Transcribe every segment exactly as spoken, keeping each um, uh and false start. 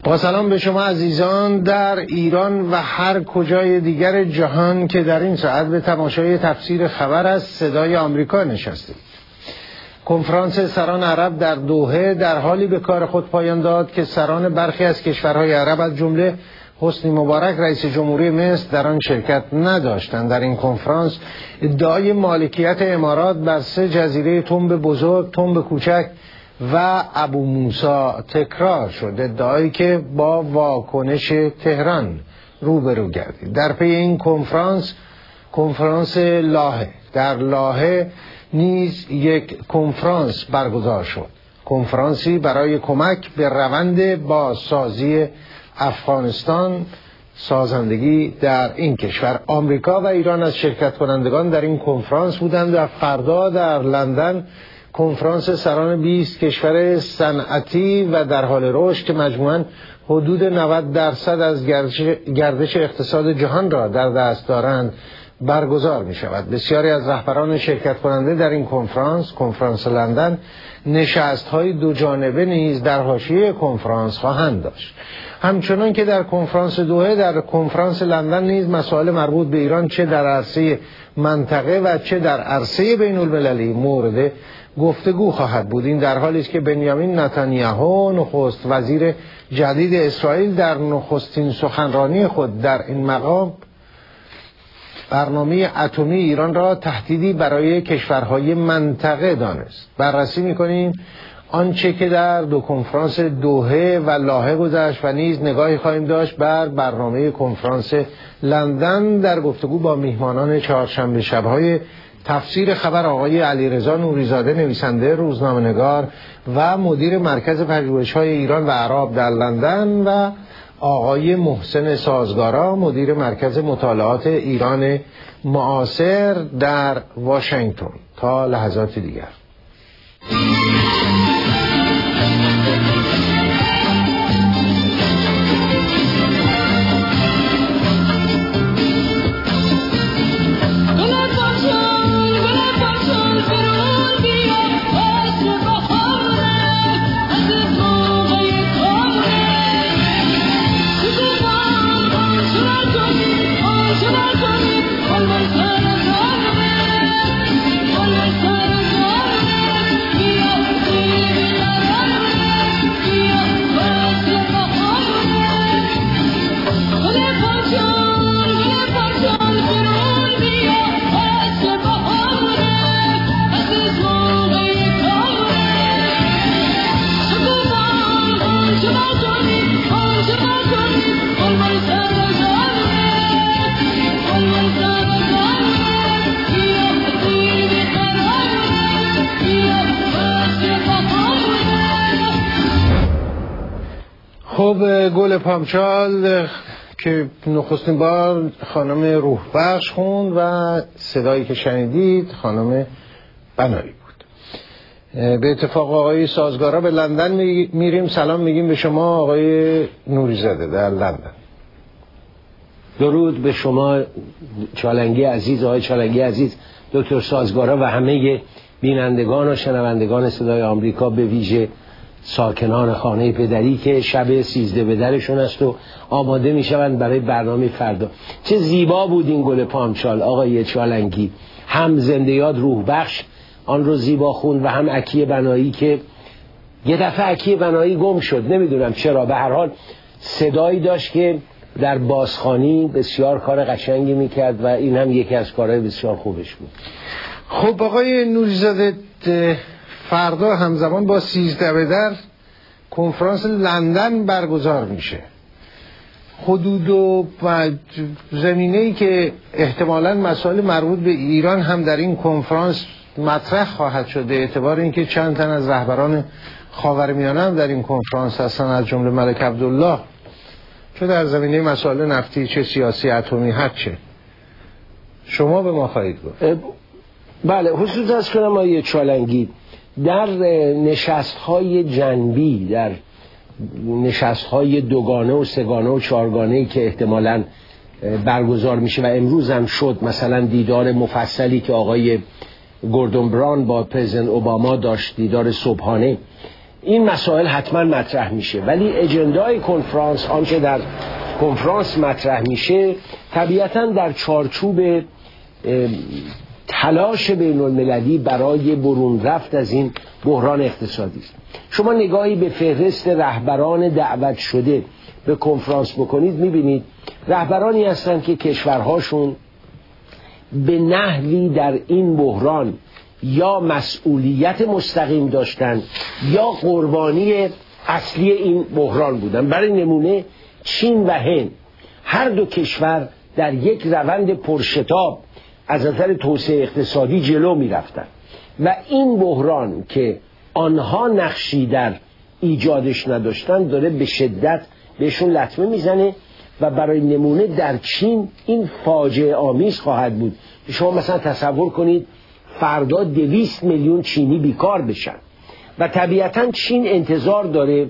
با سلام به شما عزیزان در ایران و هر کجای دیگر جهان که در این ساعت به تماشای تفسیر خبر از صدای آمریکا نشستید. کنفرانس سران عرب در دوحه در حالی به کار خود پایان داد که سران برخی از کشورهای عرب از جمله حسنی مبارک رئیس جمهوری مصر در آن شرکت نداشتند. در این کنفرانس ادعای مالکیت امارات بر سه جزیره تنب بزرگ، تنب کوچک و ابو موسی تکرار شد، ادعایی که با واکنش تهران روبرو گردید. در پی این کنفرانس کنفرانس لاهه در لاهه نیز یک کنفرانس برگزار شد، کنفرانسی برای کمک به روند بازسازی افغانستان، سازندگی در این کشور. آمریکا و ایران از شرکت کنندگان در این کنفرانس بودند و فردا در لندن کنفرانس سران بیست کشور صنعتی و در حال رشد که مجموعاً حدود نود درصد از گردش اقتصاد جهان را در دست دارند برگزار می شود. بسیاری از رهبران شرکت کننده در این کنفرانس، کنفرانس لندن، نشست های دو جانبه نیز در حاشیه کنفرانس خواهند داشت. همچنان که در کنفرانس دوحه، در کنفرانس لندن نیز مسائل مربوط به ایران چه در عرصه منطقه و چه در عرصه بین المللی مورد گفتگو خواهد بود. این در حالی است که بنیامین نتانیاهو نخست وزیر جدید اسرائیل در نخستین سخنرانی خود در این مقام برنامه اتمی ایران را تهدیدی برای کشورهای منطقه دانست. بررسی می‌کنیم آنچه که در دو کنفرانس دوحه و لاهه گذشت و نیز نگاهی خواهیم داشت بر برنامه کنفرانس لندن در گفتگو با میهمانان چهارشنبه شب‌های تفسیر خبر آقای علیرضا نوری‌زاده، نویسنده، روزنامه‌نگار و مدیر مرکز پژوهش‌های ایران و عرب در لندن و آقای محسن سازگارا، مدیر مرکز مطالعات ایران معاصر در واشنگتن. تا لحظات دیگر. خب گل پامچال که نخستین بار خانم روحبخش خوند و صدایی که شنیدید خانم بنایی بود. به اتفاق آقای سازگارا به لندن میریم. سلام میگیم به شما آقای نوری‌زاده در لندن. درود به شما چالنگی عزیز، آقای چالنگی عزیز، دکتر سازگارا و همه بینندگان و شنوندگان صدای آمریکا، به ویژه ساکنان خانه پدری که شب سیزده به درشون است و آماده می شوند برای برنامه فردا. چه زیبا بود این گل پامچال آقای چالنگی. هم زنده یاد روحبخش آن رو زیبا خوند و هم عکی بنایی که یه دفعه عکی بنایی گم شد، نمیدونم چرا. به هر حال صدایی داشت که در بازخوانی بسیار کار قشنگی میکرد و این هم یکی از کارهای بسیار خوبش بود. خب آقای نوری‌زاده، فردا همزمان با سیزده به در کنفرانس لندن برگزار میشه. حدود و زمینه‌ای که احتمالاً مسائل مربوط به ایران هم در این کنفرانس مطرح خواهد شد، به اعتبار اینکه چند تن از رهبران خاورمیانه هم در این کنفرانس هستن، از جمله ملک عبدالله، چه در زمینه مسائل نفتی چه سیاسی اتمی هر چه. شما به ما خواهید گفت. بله، خصوص از کنم آیه چالنگی در نشست‌های جنبی، در نشست‌های دوگانه و سگانه و چهارگانه‌ای که احتمالاً برگزار میشه و امروز هم شد، مثلا دیدار مفصلی که آقای گوردون بران با پرزیدنت اوباما داشت، دیدار صبحانه، این مسائل حتما مطرح میشه، ولی اجندای کنفرانس، آنچه در کنفرانس مطرح میشه طبیعتا در چارچوب تلاش بین المللی برای برون رفت از این بحران اقتصادی است. شما نگاهی به فهرست رهبران دعوت شده به کنفرانس بکنید، میبینید رهبرانی هستند که کشورهاشون به نحوی در این بحران یا مسئولیت مستقیم داشتن یا قربانی اصلی این بحران بودن. برای نمونه چین و هند، هر دو کشور در یک روند پرشتاب از نظر توسعه اقتصادی جلو می رفتن و این بحران که آنها نقشی در ایجادش نداشتن داره به شدت بهشون لطمه میزنه و برای نمونه در چین این فاجعه آمیز خواهد بود. شما مثلا تصور کنید فردا دویست میلیون چینی بیکار بشن و طبیعتا چین انتظار داره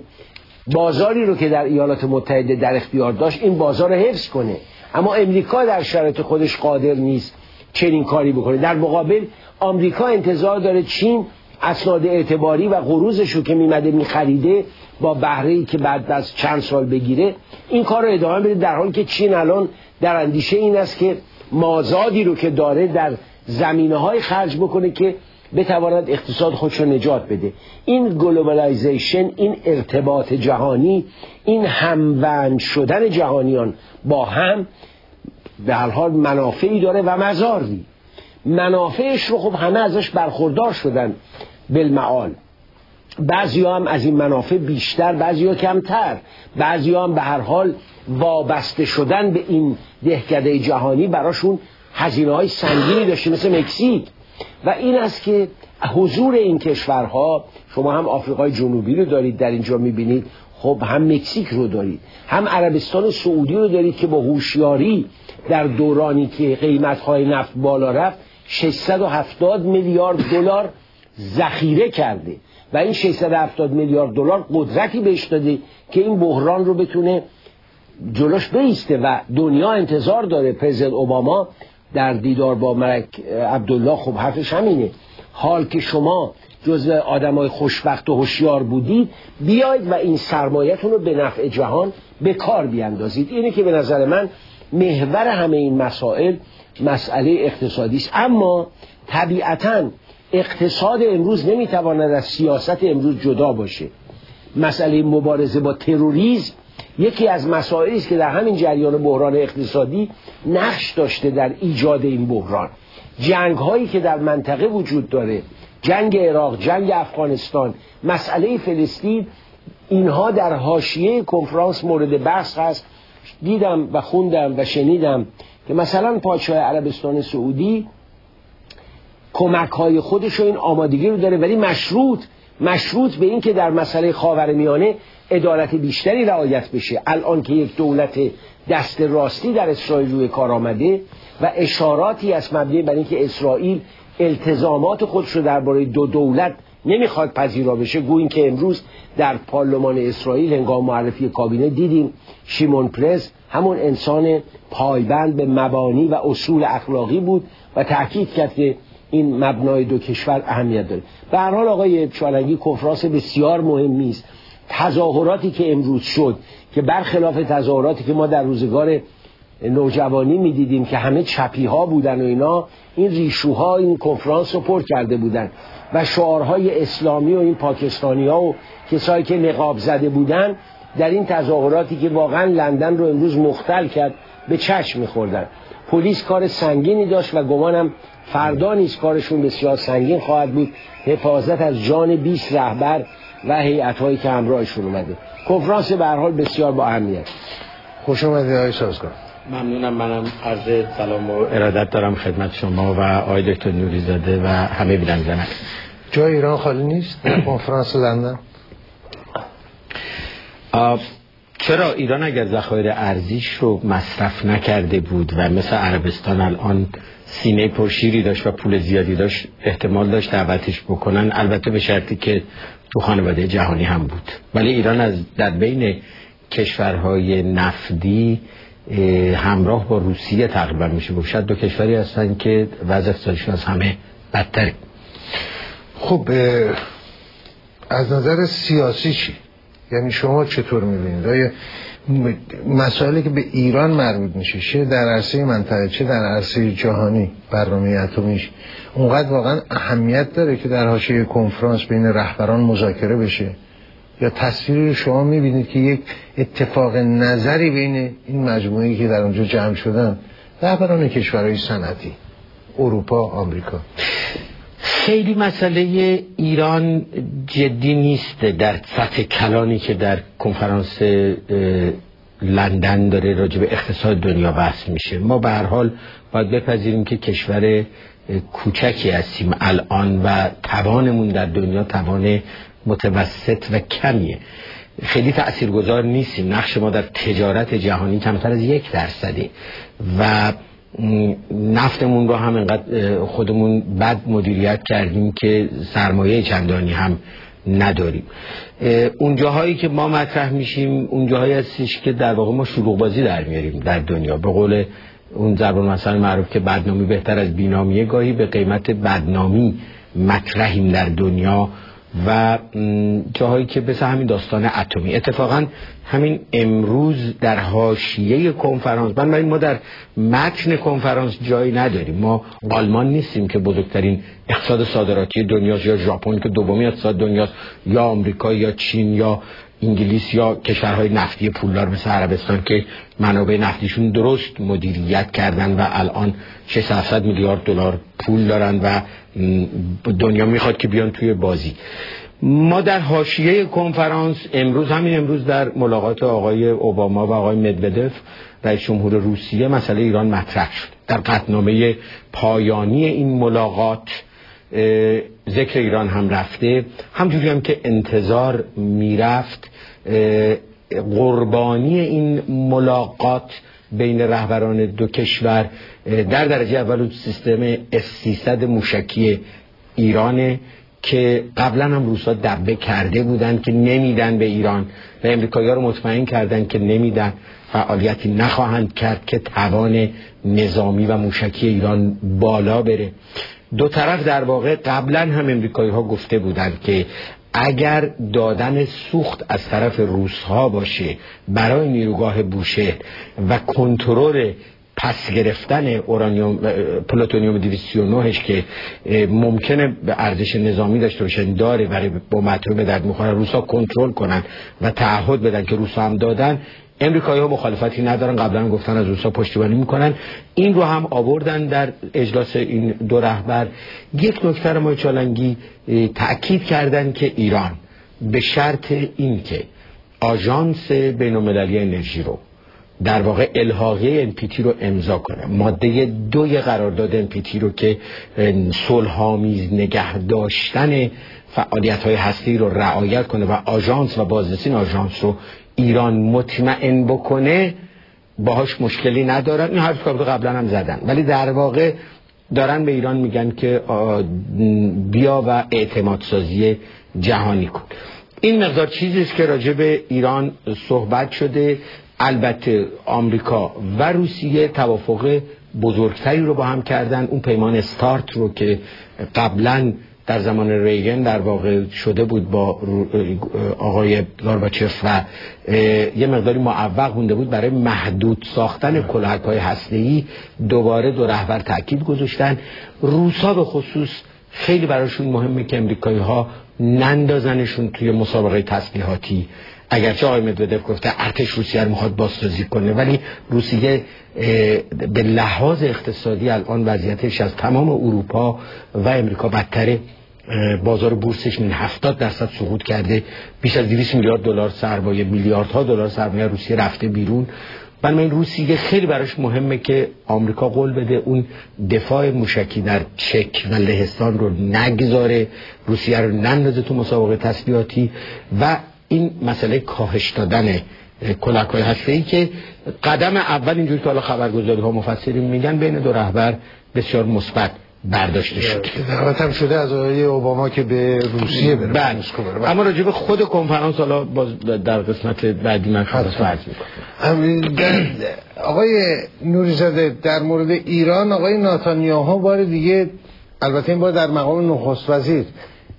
بازاری رو که در ایالات متحده در اختیار داشت این بازار رو حفظ کنه، اما امریکا در شرایط خودش قادر نیست چنین کاری بکنه. در مقابل آمریکا انتظار داره چین اسناد اعتباری و قروضش رو که میمده میخریده با بهره‌ای که بعد از چند سال بگیره این کار رو ادامه بده، در حالی که چین الان در اندیشه این است که مازادی رو که داره در زمینه‌های خرج بکنه که بتواند اقتصاد خودش رو نجات بده. این گلوبالایزیشن، این ارتباط جهانی، این هموند شدن جهانیان با هم به هر حال منافعی داره و مضاری. منافعش رو خب همه ازش برخوردار شدن بالمعال، بعضی هم از این منافع بیشتر، بعضی ها کمتر، بعضی هم به هر حال وابسته شدن به این دهکده جهانی براشون هزینه های سنگینی داشته، مثل مکزیک. و این است که حضور این کشورها، شما هم آفریقای جنوبی رو دارید در اینجا میبینید، خب هم مکزیک رو دارید، هم عربستان سعودی رو دارید که با هوشیاری در دورانی که قیمت‌های نفت بالا رفت ششصد و هفتاد میلیارد دلار ذخیره کرده و این ششصد و هفتاد میلیارد دلار قدرتی بهش داده که این بحران رو بتونه جلوش بایسته و دنیا انتظار داره. پرزیدنت اوباما در دیدار با ملک عبدالله خب حرفش همینه، حال که شما جزو آدمای خوشبخت و هوشیار بودید بیاید و این سرمایه‌تون رو به نفع جهان به کار بیاندازید. اینه که به نظر من محور همه این مسائل مسئله اقتصادی است. اما طبیعتاً اقتصاد امروز نمیتواند از سیاست امروز جدا باشه. مسئله مبارزه با تروریسم یکی از مسائلی است که در همین جریان بحران اقتصادی نقش داشته در ایجاد این بحران. جنگ هایی که در منطقه وجود داره، جنگ عراق، جنگ افغانستان، مسئله فلسطین، اینها در حاشیه کنفرانس مورد بحث هست. دیدم و خوندم و شنیدم که مثلا پادشاه عربستان سعودی کمک های خودش و این آمادگی رو داره، ولی مشروط مشروط به این که در مسئله خاورمیانه عدالت بیشتری رعایت بشه. الان که یک دولت دست راستی در اسرائیل روی کار آمده و اشاراتی از مبنی بر اینکه اسرائیل التزامات خودش رو درباره دو دولت نمیخواد پذیرا بشه، گوییم که امروز در پارلمان اسرائیل هنگام معرفی کابینه دیدیم شیمون پرز همون انسان پایبند به مبانی و اصول اخلاقی بود و تأکید کرد که این مبنای دو کشور اهمیت داره. به هر حال آقای چالنگی کنفرانس بسیار مهمی است. تظاهراتی که امروز شد که برخلاف تظاهراتی که ما در روزگار نوجوانی میدیدیم که همه چپی ها بودن و اینا، این ریشوها این کنفرانس رو پر کرده بودن و شعارهای اسلامی و این پاکستانی ها و کسایی که نقاب زده بودن در این تظاهراتی که واقعا لندن رو امروز مختل کرد به چشم میخوردن. پلیس کار سنگینی داشت و گمانم فردا نیز کارشون بسیار سنگین خواهد بود، حفاظت از جان بیست رهبر و هیئت‌هایی که همراهشون اومده. کنفرانس به هر حال بسیار با اهمیت. خوش اومدید آقای سازگار. ممنونم. منم عرض سلام و ارادت دارم خدمت شما و آقای دکتر نوری‌زاده و همه بینندگان. جای ایران خالی نیست در کنفرانس لندن؟ چرا؟ ایران اگر ذخایر ارزیش رو مصرف نکرده بود و مثل عربستان الان سینه پرشیری داشت و پول زیادی داشت، احتمال داشت دعوتش بکنن، البته به شرطی که تو خانواده جهانی هم بود. ولی ایران از در بین کشورهای نفتی همراه با روسیه تقریبا میشه گفت شاید دو کشوری هستن که وضع اقتصادیشون از همه بدتره. خب از نظر سیاسی چی؟ یعنی شما چطور می‌بینید؟ آیا مسائلی که به ایران مربوط میشه چه در عرصه منطقه چه در عرصه جهانی برنامه اتمیش اونقدر واقعا اهمیت داره که در حاشیه کنفرانس بین رهبران مذاکره بشه؟ یا تصویری رو شما می‌بینید که یک اتفاق نظری بین این مجموعه‌ای که در اونجا جمع شدن رهبران کشورهای صنعتی اروپا آمریکا؟ خیلی مسئله ایران جدی نیست در سطح کلانی که در کنفرانس لندن داره راجع به اقتصاد دنیا بحث میشه. ما به هر حال باید بپذیریم که کشور کوچکی هستیم الان و توانمون در دنیا توان متوسط و کمیه، خیلی تأثیرگذار نیستیم. نقش ما در تجارت جهانی کمتر از یک درصده و نفتمون رو هم انقدر خودمون بد مدیریت کردیم که سرمایه چندانی هم نداریم. اون جاهایی که ما مطرح میشیم اون جاهایی هستش که در واقع ما شلوغ بازی در میاریم در دنیا. به قول اون ضرب المثل معروف که بدنامی بهتر از بینامیه، گاهی به قیمت بدنامی مطرحیم در دنیا و جاهایی که مثل همین داستان اتمی. اتفاقا همین امروز در حاشیه کنفرانس، بنابراین ما در متن کنفرانس جایی نداریم. ما آلمان نیستیم که بزرگترین اقتصاد صادراتی دنیاست، یا ژاپن که دومین اقتصاد دنیاست، یا آمریکا یا چین یا انگلیس یا کشورهای نفتی پولدار مثل عربستان که منابع نفتیشون درست مدیریت کردن و الان ششصد هفتصد میلیارد دلار پول دارن و دنیا میخواد که بیان توی بازی. ما در حاشیه کنفرانس امروز، همین امروز در ملاقات آقای اوباما و آقای مدودف رئیس جمهور روسیه مسئله ایران مطرح شد. در قطعنامه پایانی این ملاقات ذکر ایران هم رفته، همجوری هم که انتظار میرفت. قربانی این ملاقات بین رهبران دو کشور در درجه اول سیستم اس سیصد موشکی ایرانه که قبلا هم روسا دبه کرده بودن که نمیدن به ایران و امریکایی‌ها رو مطمئن کردن که نمیدن، فعالیتی نخواهند کرد که توان نظامی و موشکی ایران بالا بره. دو طرف در واقع قبلا هم امریکایی‌ها گفته بودند که اگر دادن سوخت از طرف روس‌ها باشه برای نیروگاه بوشهر و کنترل پس گرفتن اورانیوم پلوتونیوم دویست و نه که ممکنه به ارزش نظامی داشته باشه داره برای با مطلوب به درد میخوره روسا کنترل کنن و تعهد بدن که روسا هم دادن، امریکایی‌ها مخالفتی ندارن. قبلا گفتن از روسا پشتیبانی میکنن. این رو هم آوردن در اجلاس این دو رهبر. یک نکته ما چالنگی تأکید کردن که ایران به شرط این که آژانس بین‌المللی انرژی رو در واقع الحاقیه ان پی تی رو امضا کنه، ماده دوی قرارداد ان پی تی رو که صلح‌آمیز نگه داشتن فعالیت‌های هستی رو رعایت کنه و آژانس و بازرسین آژانس رو ایران مطمئن بکنه، باهاش مشکلی ندارن. این حرف که قبلا هم زدن، ولی در واقع دارن به ایران میگن که بیا و اعتماد سازی جهانی کن. این مقدار چیزی است که راجع به ایران صحبت شده. البته آمریکا و روسیه توافق بزرگتری رو با هم کردن. اون پیمان استارت رو که قبلا در زمان ریگن در واقع شده بود با آقای گورباچف و یه مقداری معوق مونده بود برای محدود ساختن کلاهک‌های هسته‌ای، دوباره دو رهبر تاکید گذاشتن. روسا به خصوص خیلی براشون مهمه که امریکایی‌ها نندازنشون توی مسابقه تسلیحاتی. اگرچه آقای مدودف گفته ارتش روسیه رو میخواد بازسازی کنه، ولی روسیه به لحاظ اقتصادی الان وضعیتش از تمام اروپا و امریکا بدتره. بازار بورسش من هفتاد درصد سقوط کرده، بیش از دویست میلیارد دلار سرمایه، میلیاردها دلار سرمایه روسیه رفته بیرون. بنابراین روسیه خیلی براش مهمه که آمریکا قول بده اون دفاع موشکی در چک و لهستان رو نگذاره، روسیه رو نندازه تو مسابقه تسلیحاتی و این مسئله کاهش دادن کلاهک‌های هسته‌ای که قدم اول اینجوری که حالا خبرگزاری ها مفسرین میگن بین دو رهبر بسیار مثبت برداشته شد. دعوت هم شده از آقای اوباما که به روسیه بره. بله. اما راجع به خود کنفرانس حالا باز در قسمت بعدی من خواهد عرض می‌کنم. آقای نوری‌زاده در مورد ایران، آقای نتانیاهو بار دیگه، البته این بار در مقام نخست وزیر،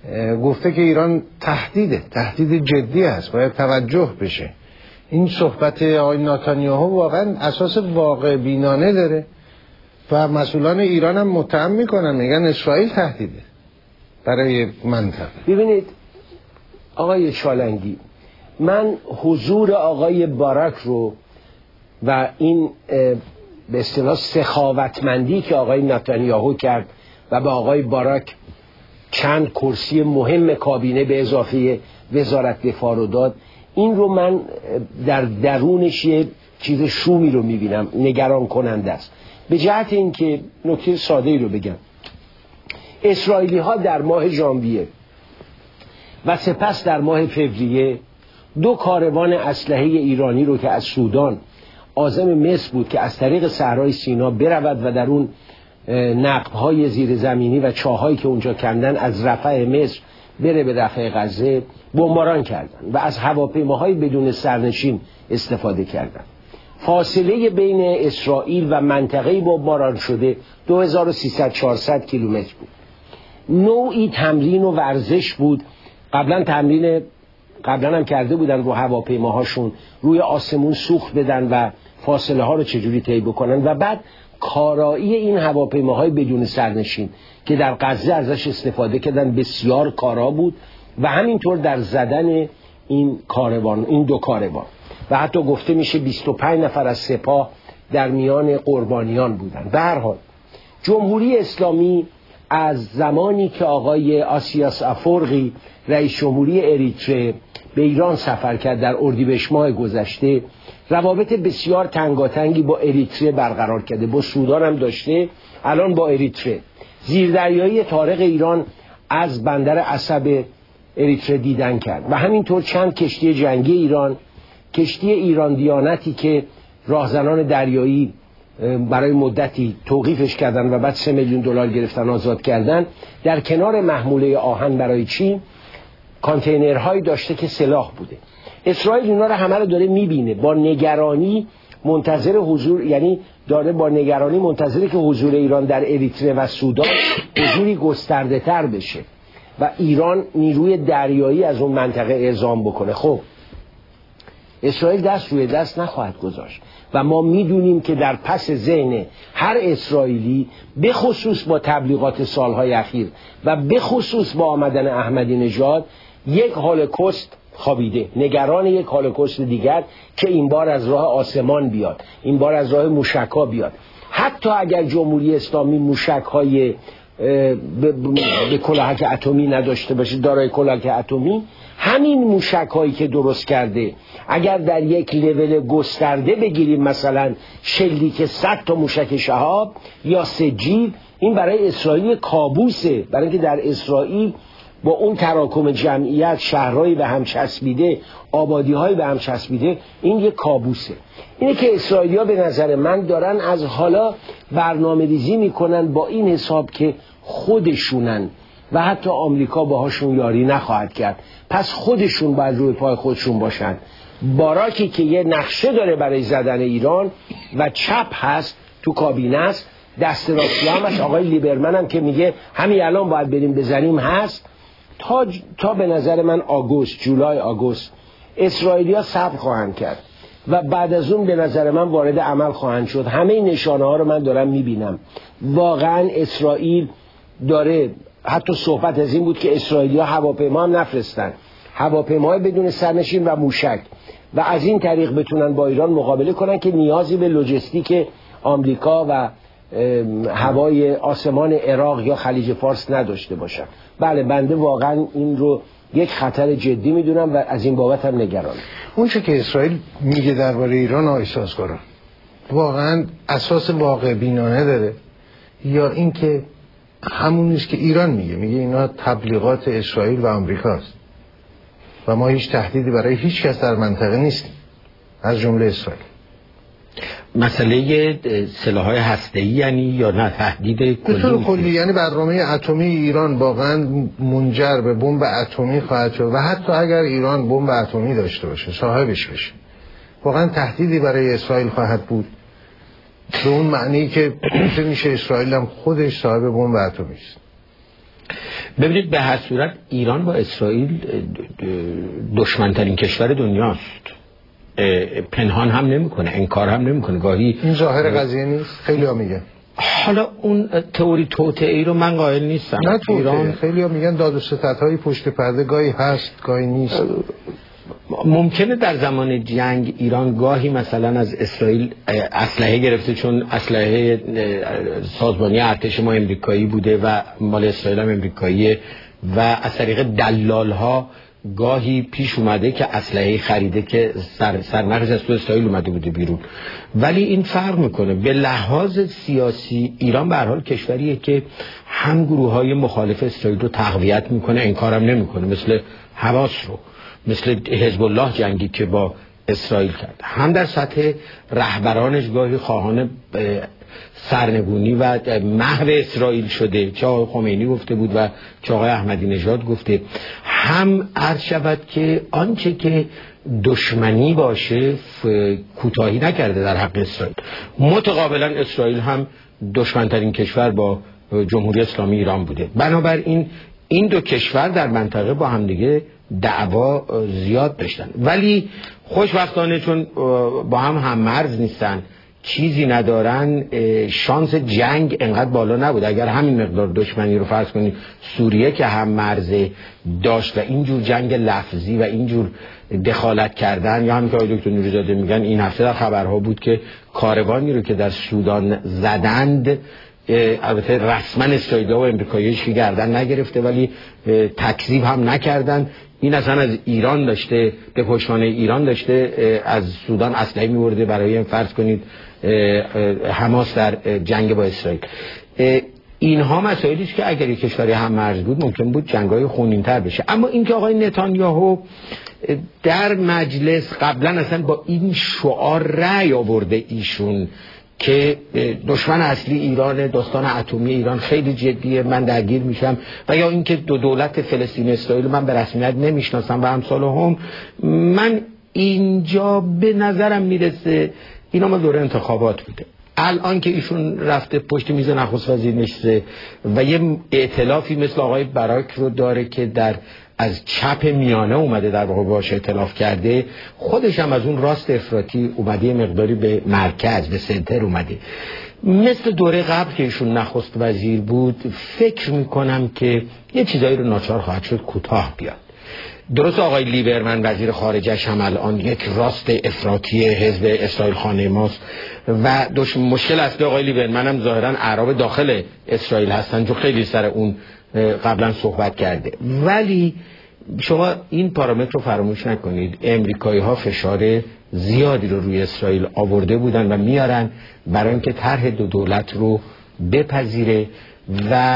گفته که ایران تهدیده، تهدید جدی است، باید توجه بشه. این صحبت آقای نتانیاهو واقعا اساس واقع بینانه داره و مسئولان ایران هم متهم میکنن، میگن اسرائیل تهدیده برای منطقه. ببینید آقای چالنگی، من حضور آقای باراک رو و این به اصطلاح سخاوتمندی که آقای نتانیاهو کرد و به آقای باراک چند کرسی مهم کابینه به اضافه وزارت دفاع رو داد، این رو من در درونش یه چیز شومی رو میبینم، نگران کننده است. به جهت اینکه نکته ساده ای رو بگم، اسرائیلی ها در ماه ژانویه و سپس در ماه فوریه دو کاروان اسلحه ایرانی رو که از سودان عازم مصر بود که از طریق صحرای سینا برود و در اون نقب‌های زیرزمینی و چاهایی که اونجا کندن از رفح مصر بره به رفح غزه، بمباران کردن و از هواپیماهای بدون سرنشین استفاده کردن. فاصله بین اسرائیل و منطقه بمباران شده دو هزار و سیصد چهارصد کیلومتر بود. نوعی تمرین و ورزش بود. قبلا تمرین قبلا هم کرده بودن رو هواپیماهاشون، روی آسمون سوخت بدن و فاصله ها رو چجوری طی بکنن و بعد کارایی این هواپیماهای بدون سرنشین که در غزه ازش استفاده کردن بسیار کارا بود و همینطور در زدن این کاروان، این دو کاروان، و حتی گفته میشه بیست و پنج نفر از سپاه در میان قربانیان بودن. به هر حال جمهوری اسلامی از زمانی که آقای آسیاس افورقی رئیس جمهوری اریتره به ایران سفر کرد در اردیبهشت ماه گذشته، روابط بسیار تنگاتنگی با اریتره برقرار کرده، با سودان هم داشته، الان با اریتره. زیردریایی طارق ایران از بندر عصب اریتره دیدن کرد و همینطور چند کشتی جنگی ایران، کشتی ایران دیانتی که راهزنان دریایی برای مدتی توقیفش کردن و بعد سه میلیون دلار گرفتن آزاد کردن، در کنار محموله آهن برای چین کانتینرهایی داشته که سلاح بوده. اسرائیل اینا رو همه رو داره میبینه، با نگرانی منتظر حضور، یعنی داره با نگرانی منتظره که حضور ایران در اریتره و سودان حضوری گسترده تر بشه و ایران نیروی دریایی از اون منطقه اعزام بکنه. خب اسرائیل دست روی دست نخواهد گذاشت و ما میدونیم که در پس ذهن هر اسرائیلی، به خصوص با تبلیغات سالهای اخیر و به خصوص با آمدن احمدی نژاد، یک هولوکاست خوابیده، نگران یک هولوکاست دیگر که این بار از راه آسمان بیاد، این بار از راه موشک‌ها بیاد. حتی اگر جمهوری اسلامی موشک‌های به کلاهک اتمی نداشته باشه، دارای کلاهک اتمی، همین موشک‌هایی که درست کرده اگر در یک لول گسترده بگیریم، مثلا شلیک صد تا موشک شهاب یا سجیل، این برای اسرائیل کابوسه، برای اینکه در اسرائیل با اون تراکم جمعیت، شهرهایی به هم چسبیده، آبادی‌های به هم چسبیده، این یک کابوسه. اینه که اسرائیلی‌ها به نظر من دارن از حالا برنامه ریزی میکنن با این حساب که خودشونن و حتی آمریکا باهاشون یاری نخواهد کرد، پس خودشون باید روی پای خودشون باشن. باراکی که یه نقشه داره برای زدن ایران و چپ هست تو کابینه است، دست راستی همش آقای لیبرمن هم که میگه همین الان باید بریم بزنیم هست. تا, تا به نظر من آگوست، جولای آگوست اسرائیلیا صبر خواهند کرد و بعد از اون به نظر من وارد عمل خواهند شد. همه نشانه ها رو من دارم میبینم. واقعا اسرائیل داره، حتی صحبت از این بود که اسرائیلیا هواپیما هم نفرستن، هواپیماهای بدون سرنشین و موشک، و از این طریق بتونن با ایران مقابله کنن که نیازی به لوجستیک آمریکا و هوای آسمان عراق یا خلیج فارس نداشته باشن. بله، بنده واقعا این رو یک خطر جدی میدونم و از این بابت هم نگرانم. اون چه که اسرائیل میگه درباره ایران آقای سازگارا واقعا اساس واقع بینانه داره یا اینکه همون نیست که ایران میگه؟ میگه اینا تبلیغات اسرائیل و آمریکاست و ما هیچ تهدیدی برای هیچ کس در منطقه نیستیم از جمله اسرائیل. مسئله سلاح‌های هسته‌ای یعنی یا نه تهدید کلی؟ به طور کلی یعنی برنامه اتمی ایران واقعا منجر به بمب اتمی خواهد شد و حتی اگر ایران بمب اتمی داشته باشه، صاحبش بشه، واقعا تهدیدی برای اسرائیل خواهد بود، به اون معنی که میشه اسرائیل هم خودش صاحب بمب اتمی است. ببینید به هر صورت ایران با اسرائیل دشمنترین کشور دنیاست، پنهان هم نمیکنه، انکار هم نمیکنه. گاهی این ظاهر قضیه نیست، خیلی ها میگن. حالا اون تئوری توطئه‌ای رو من قائل نیستم. نه ایران خیلی ها میگن داد و ستدهای پشت پرده گاهی هست گاهی نیست. ممکنه در زمان جنگ ایران گاهی مثلا از اسرائیل اسلحه گرفته، چون اسلحه سازمانی ارتش ما امریکایی بوده و مال اسرائیل هم امریکاییه، و از طریق دلال ها گاهی پیش اومده که اسلحه خریده که سر سرنخش از تو اسرائیل اومده بوده بیرون. ولی این فرق میکنه. به لحاظ سیاسی ایران به هر حال کشوریه که هم گروه‌های مخالف اسرائیل رو تقویت میکنه، انکارم نمیکنه، مثل حماس رو، مثل حزب الله جنگی که با اسرائیل کرد، هم در سطح رهبرانش گاهی خواهان سرنگونی و محو اسرائیل شده، چه آقای خمینی گفته بود و چه آقای احمدی نژاد گفته. هم عرض شود که آنچه که دشمنی باشه کوتاهی نکرده در حق اسرائیل. متقابلا اسرائیل هم دشمنترین کشور با جمهوری اسلامی ایران بوده. بنابراین این دو کشور در منطقه با همدیگه دعوا زیاد داشتن، ولی خوشبختانه چون با هم هم مرز نیستن، چیزی ندارن، شانس جنگ انقدر بالا نبود. اگر همین مقدار دشمنی رو فرض کنید سوریه که هم مرزه داشت و اینجور جنگ لفظی و اینجور دخالت کردن، یا همین که آقای دکتر نوری‌زاده میگن این هفته در خبرها بود که کاروانی رو که در سودان زدند، البته رسما اسرائیلی و امریکایی‌اش گردن نگرفته ولی تکذیب هم نکردن، این اصلا از ایران داشته، به پشتوانه ایران داشته از سودان اسلحه می‌برده برای فرض کنید حماس در جنگ با اسرائیل. اینها مسائلی است که اگر یک کشوری هم مرز بود ممکن بود جنگ‌های خونین‌تر بشه. اما اینکه آقای نتانیاهو در مجلس قبلا اصلا با این شعار رأی آورده ایشون که دشمن اصلی ایران، داستان اتمی ایران خیلی جدیه، من درگیر میشم، و یا اینکه دو دولت فلسطین اسرائیل من به رسمیت نمیشناسم و امثال هم، من اینجا به نظرم میرسه اینا ما دوره انتخابات بوده. الان که ایشون رفته پشت میز نخست وزیر نشسته و یه ائتلافی مثل آقای براک رو داره که در از چپ میانه اومده در واقع باش ائتلاف کرده، خودش هم از اون راست افراطی اومده مقداری به مرکز، به سنتر اومده. مثل دوره قبل که ایشون نخست وزیر بود فکر میکنم که یه چیزایی رو ناچار خواهد شد کوتاه بیاد. درست آقای لیبرمن وزیر خارجش هم الان یک راست افراطی حزب اسرائیل خانه ماست و مشکل اصلی آقای لیبرمن هم ظاهرا اعراب داخل اسرائیل هستن، چون خیلی سر اون قبلا صحبت کرده. ولی شما این پارامتر رو فراموش نکنید، امریکایی ها فشار زیادی رو روی اسرائیل آورده بودن و میارن برای اینکه طرح دو دولت رو بپذیره، و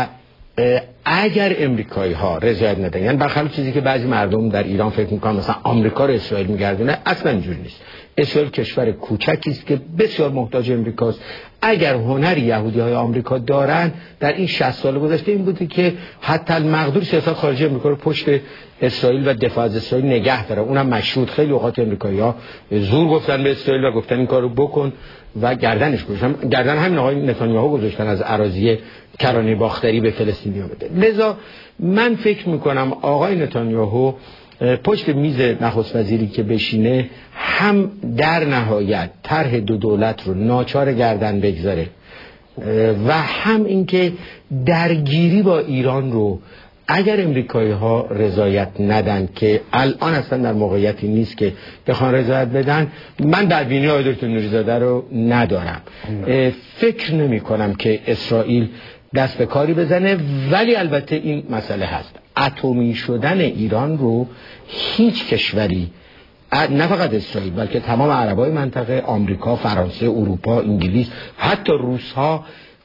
اگر امریکایی ها رضایت ندن، یعنی برخلاف چیزی که بعضی مردم در ایران فکر میکنن مثلا آمریکا رو اسرائیل میگردونه، اصلا اینجوری نیست. اسرائیل کشور کوچکی است که بسیار محتاج امریکاست. اگر هنری یهودی های آمریکا دارن در این شصت سال گذشته این بوده که حتی المقدور سیاست خارجی امریکا رو پشت اسرائیل و دفاع از اسرائیل نگه داره. اونم مشروط. خیلی اوقات امریکایی‌ها زور گفتن به اسرائیل و گفتن این کارو بکن و گردنش گذاشتن. گردن همین آقای نتانیاهو گذاشتن از اراضی کرانه باختری به فلسطینی‌ها بده. لذا من فکر میکنم آقای نتانیاهو پشت میز نخست وزیری که بشینه هم در نهایت طرح دو دولت رو ناچار گردن بگذاره و هم اینکه درگیری با ایران رو اگر امریکایی ها رضایت ندن، که الان اصلا در موقعیتی نیست که بخوان رضایت بدن، من بدبینی آقای دکتر نوری‌زاده رو ندارم. فکر نمی کنم که اسرائیل دست به کاری بزنه، ولی البته این مسئله هست، اتمی شدن ایران رو هیچ کشوری، نه فقط اسرائیل بلکه تمام عربای منطقه، آمریکا، فرانسه، اروپا، انگلیس، حتی روس‌ها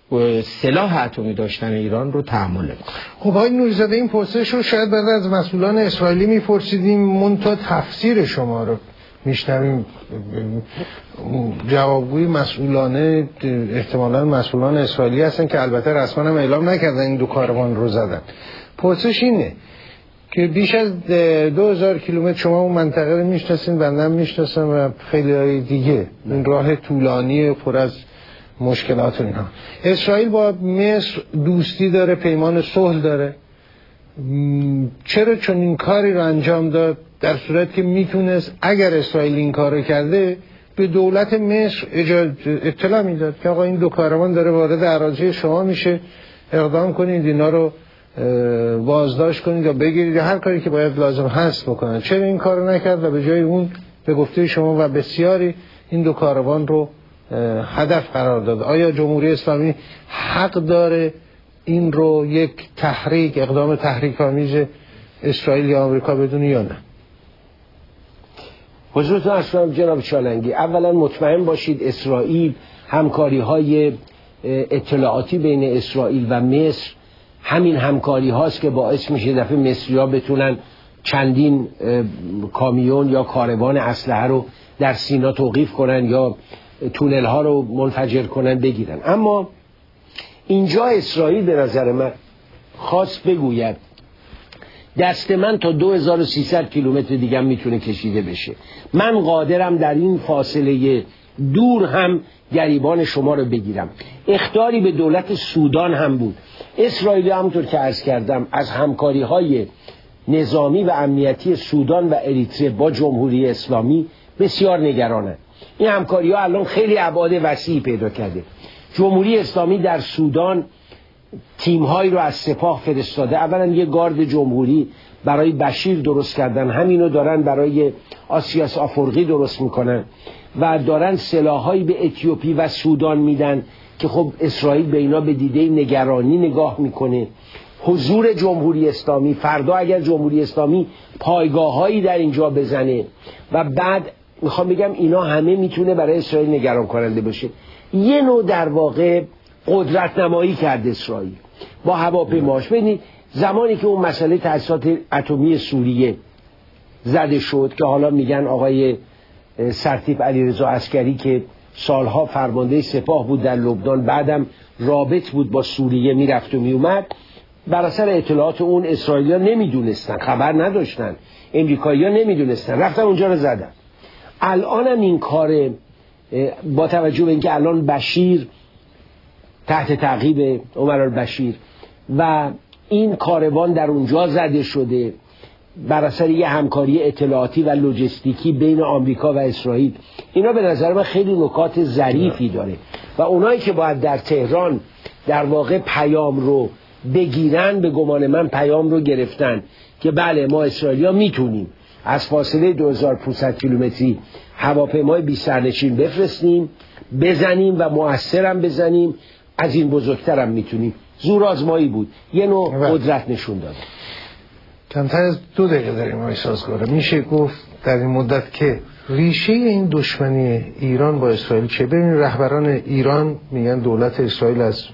سلاح اتمی داشتن ایران رو تحمل نمی‌کنه. خب آقای نوری‌زاده این پرسش رو شاید بعد از مسئولان اسرائیلی میپرسیدیم، منتها تفسیر شما رو میشنویم. جوابگوی مسئولانه احتمالاً مسئولان اسرائیلی هستن که البته رسما هم اعلام نکردن این دو کاروان رو زدن. پرسش اینه که بیش از دو هزار کیلومتر شما اون منطقه رو میشناسین، بنده هم میشناسم و خیلی های دیگه، این راه طولانی پر از مشکلات و اینها. اسرائیل با مصر دوستی داره، پیمان صلح داره چرا چون این کاری رو انجام داد؟ در صورت که میتونست اگر اسرائیل این کار کرده به دولت مصر اطلاع میداد که آقا این دو کاروان داره وارد اراضی شما میشه، اقدام کنید اینا رو بازداشت کنید یا بگیرید یا هر کاری که باید لازم هست بکنن. چرا این کارو نکرد و به جای اون به گفته شما و بسیاری این دو کاروان رو هدف قرار داد؟ آیا جمهوری اسلامی حق داره این رو یک تحریک اقدام تحریک آمیز اسرائیل یا آمریکا بدونه یا نه؟ حضورتون ارجمند جناب چالنگی، اولا مطمئن باشید اسرائیل همکاری های اطلاعاتی بین اسرائیل و مصر همین همکاری هاست که باعث میشه دفعه مصری ها بتونن چندین کامیون یا کاروان اسلحه رو در سینا توقیف کنن یا تونل ها رو منفجر کنن بگیرن. اما اینجا اسرائیل به نظر من خواست بگوید دست من تا دو هزار و سیصد کیلومتر دیگه میتونه کشیده بشه، من قادرم در این فاصله دور هم گریبان شما رو بگیرم. اخطاری به دولت سودان هم بود. اسرائیل همونطور که عرض کردم از همکاری های نظامی و امنیتی سودان و اریتره با جمهوری اسلامی بسیار نگرانند. این همکاری ها الان خیلی ابعاد وسیعی پیدا کرده. جمهوری اسلامی در سودان تیم‌هایی رو از سپاه فرستاده. اولا یه گارد جمهوری برای بشیر درست کردن، همینو دارن برای آسیاس آفورقی درست میکنن و دارن سلاحایی به اتیوپی و سودان میدن که خب اسرائیل به اینا به دیده نگرانی نگاه میکنه. حضور جمهوری اسلامی، فردا اگر جمهوری اسلامی پایگاه‌هایی در اینجا بزنه و بعد میخوام بگم اینا همه میتونه برای اسرائیل نگران کننده باشه. یه نوع در واقع قدرت نمایی کرد اسرائیل با هواپیماش. ببینید زمانی که اون مسئله تأسیسات اتمی سوریه زده شد که حالا میگن آقای سرتیپ علیرضا عسکری که سالها فرمانده سپاه بود در لبنان، بعدم رابط بود با سوریه میرفت و میومد، بر اثر اطلاعات اون اسرائیلی‌ها نمیدونستن، خبر نداشتن، امریکایی‌ها نمیدونستن، رفتن اونجا رو زدن. الانم این کار با توجه به اینکه الان بشیر تحت تعقیب عمر البشیر و این کاروان در اونجا زده شده بر اثر یه همکاری اطلاعاتی و لوجستیکی بین آمریکا و اسرائیل، اینا به نظر من خیلی نکات ظریفی داره و اونایی که باید در تهران در واقع پیام رو بگیرن به گمان من پیام رو گرفتن که بله ما اسرائیلیا میتونیم از فاصله دو هزار و پانصد کیلومتری هواپیمای بی سرنشین بفرستیم، بزنیم و مؤثرم بزنیم، از این بزرگترم میتونیم. زور آزمایی بود، یه نوع قدرت نشون داد. کمتر از دو دقیقه داریم آقای سازگاره. میشه گفت در این مدت که ریشه این دشمنی ایران با اسرائیل چه؟ ببینید رهبران ایران میگن دولت اسرائیل از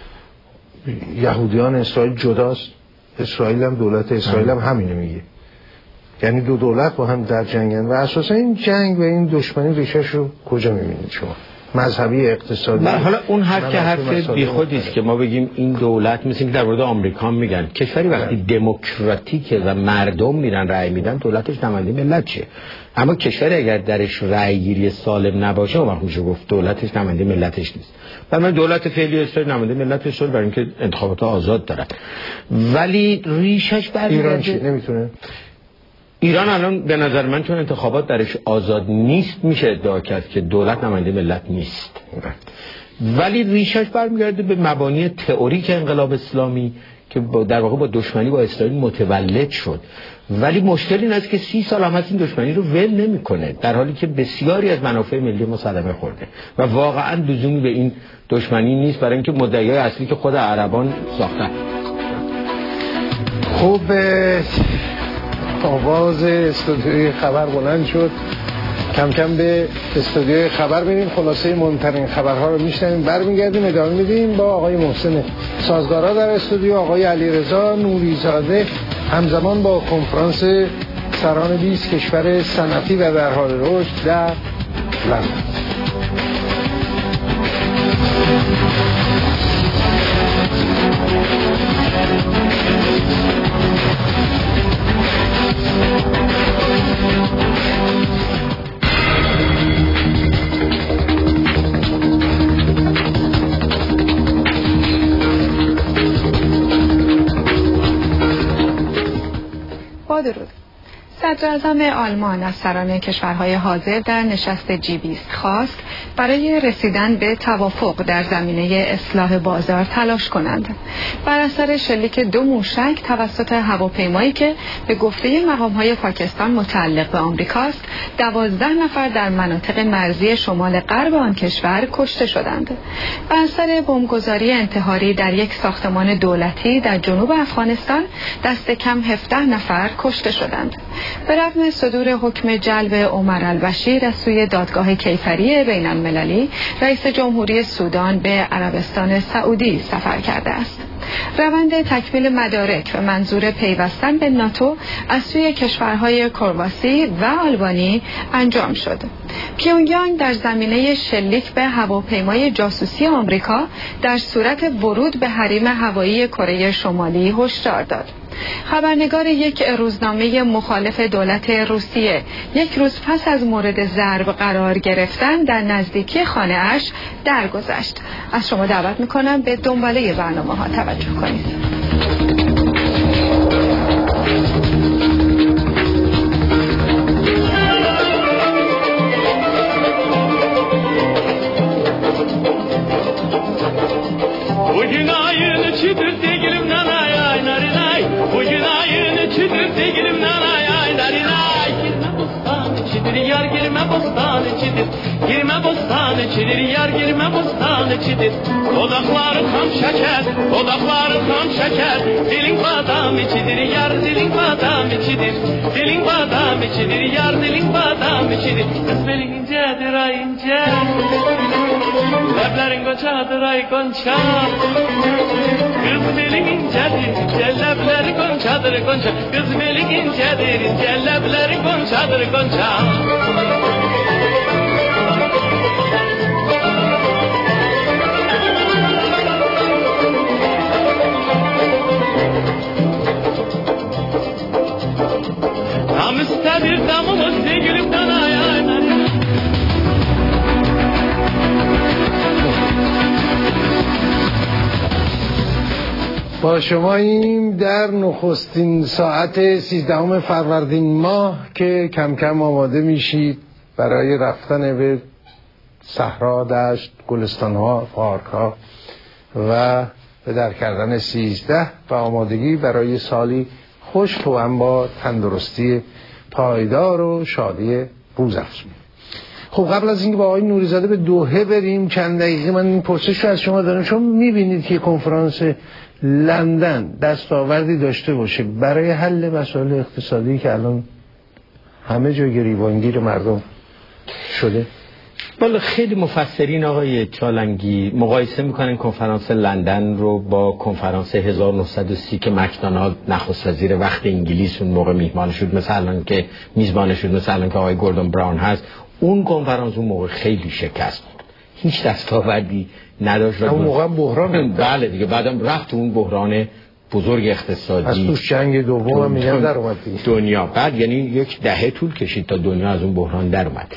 یهودیان اسرائیل جداست، اسرائیل هم دولت اسرائیل هم همینو میگه، یعنی دو دولت با هم در جنگن و اساسا این جنگ و این دشمنی ریشه‌ش رو کجا میبینید شما؟ مذهبی، اقتصادی؟ حالا اون حرف که حرف بیخودی است که ما بگیم این دولت، مثل که در مورد آمریکا میگن کشوری وقتی دموکراتیکه و مردم میرن رأی میدن دولتش نماینده ملت شه، اما کشوری اگر درش رأی گیری سالم نباشه اون وقت میشه گفت دولتش نماینده ملتش نیست. برای دولت فعلی اسرائیل نماینده ملت اسرائیل برای اینکه انتخابات آزاد دارن، ولی ریشش برمیگرده. ایران چی نمیتونه؟ ایران الان به نظر من چون انتخابات درش آزاد نیست میشه ادعا کرد که دولت نماینده ملت نیست، ولی ریشش برمیگرده به مبانی تئوریک انقلاب اسلامی که در واقع با دشمنی با اسرائیل متولد شد. ولی مشکل این است که سی سال هم از این دشمنی رو ول نمیکنه، در حالی که بسیاری از منافع ملی ما صدمه خورده و واقعا لزومی به این دشمنی نیست، برای اینکه مدعیای اصلی که خود عربان ساختن. خوب آواز استودیوی خبر بلند شد، کم کم به استودیوی خبر بریم، خلاصه مهمترین خبرها رو میشنویم، برمیگردیم ادامه میدیم با آقای محسن سازگارا در استودیو. آقای علیرضا نوریزاده همزمان با کنفرانس سران بیست کشور صنعتی و در حال رشد در لندن. صدر اعظم آلمان از سران کشورهای حاضر در نشست جی بیست خواست برای رسیدن به توافق در زمینه اصلاح بازار تلاش کنند. بر اثر شلیک دو موشک توسط هواپیمایی که به گفته مقام‌های پاکستان متعلق به آمریکاست، دوازده نفر در مناطق مرزی شمال غرب آن کشور کشته شدند. بر اثر بمبگذاری انتحاری در یک ساختمان دولتی در جنوب افغانستان، دست کم هفده نفر کشته شدند. به رغم صدور حکم جلب عمر البشیر از سوی دادگاه کیفری بین المللی، رئیس جمهوری سودان به عربستان سعودی سفر کرده است. روند تکمیل مدارک و منظور پیوستن به ناتو از سوی کشورهای کرواسی و آلبانی انجام شد. پیونگیانگ در زمینه شلیک به هواپیمای جاسوسی آمریکا در صورت ورود به حریم هوایی کره شمالی هشدار داد. خبرنگار یک روزنامه مخالف دولت روسیه یک روز پس از مورد ضرب قرار گرفتن در نزدیکی خانه اش درگذشت. از شما دعوت میکنم به دنباله برنامه ها توجه کنید. Yar girme bostane çidir, girme bostane çidir, yar girme bostane çidir. Odakları tam şeker, odakları tam şeker. Dilin badam içidir, yar dilin badam içidir. Dilin badam içidir, yar dilin badam içidir. Kız belin incedir ay ince, leblerin gonçadır ay gonça. Kız belin incedir, ince lebleri gonçadır gonça. Kız belin incedir, ince lebleri gonçadır gonça. Namusta bir damımız sevgilimden ayağına. با شماییم در نخستین ساعت سیزدهم فروردین ماه که کم کم آماده میشید برای رفتن به صحرا، دشت، گلستانها، پارکها و به در کردن سیزده و آمادگی برای سالی خوش توأم با تندرستی پایدار و شادی روزافزون. خب قبل از اینکه با آقای نوری‌زاده به دوحه بریم چند دقیقه من این پرسش رو از شما دارم. شما میبینید که کنفرانس لندن دستاوردی داشته باشه برای حل مسائل اقتصادی که الان همه جا گریبانگیر مردم شده؟ والا خیلی مفسرین آقای چالنگی مقایسه میکنن کنفرانس لندن رو با کنفرانس هزار و نهصد و سی که مکدونالد نخست وزیر وقت انگلیس اون موقع میهمان شد، مثلا که میزبان شد، مثلا که آقای گوردون براون هست. اون کنفرانس اون موقع خیلی شکست بود، هیچ دستاوردی نداشت. اون موقع بحران بله دیگه، بعدم رفت اون بحران بزرگ اقتصادی از توش جنگ دوم هم میگن در اومد دنیا. بعد یعنی یک دهه طول کشید تا دنیا از اون بحران در اومد.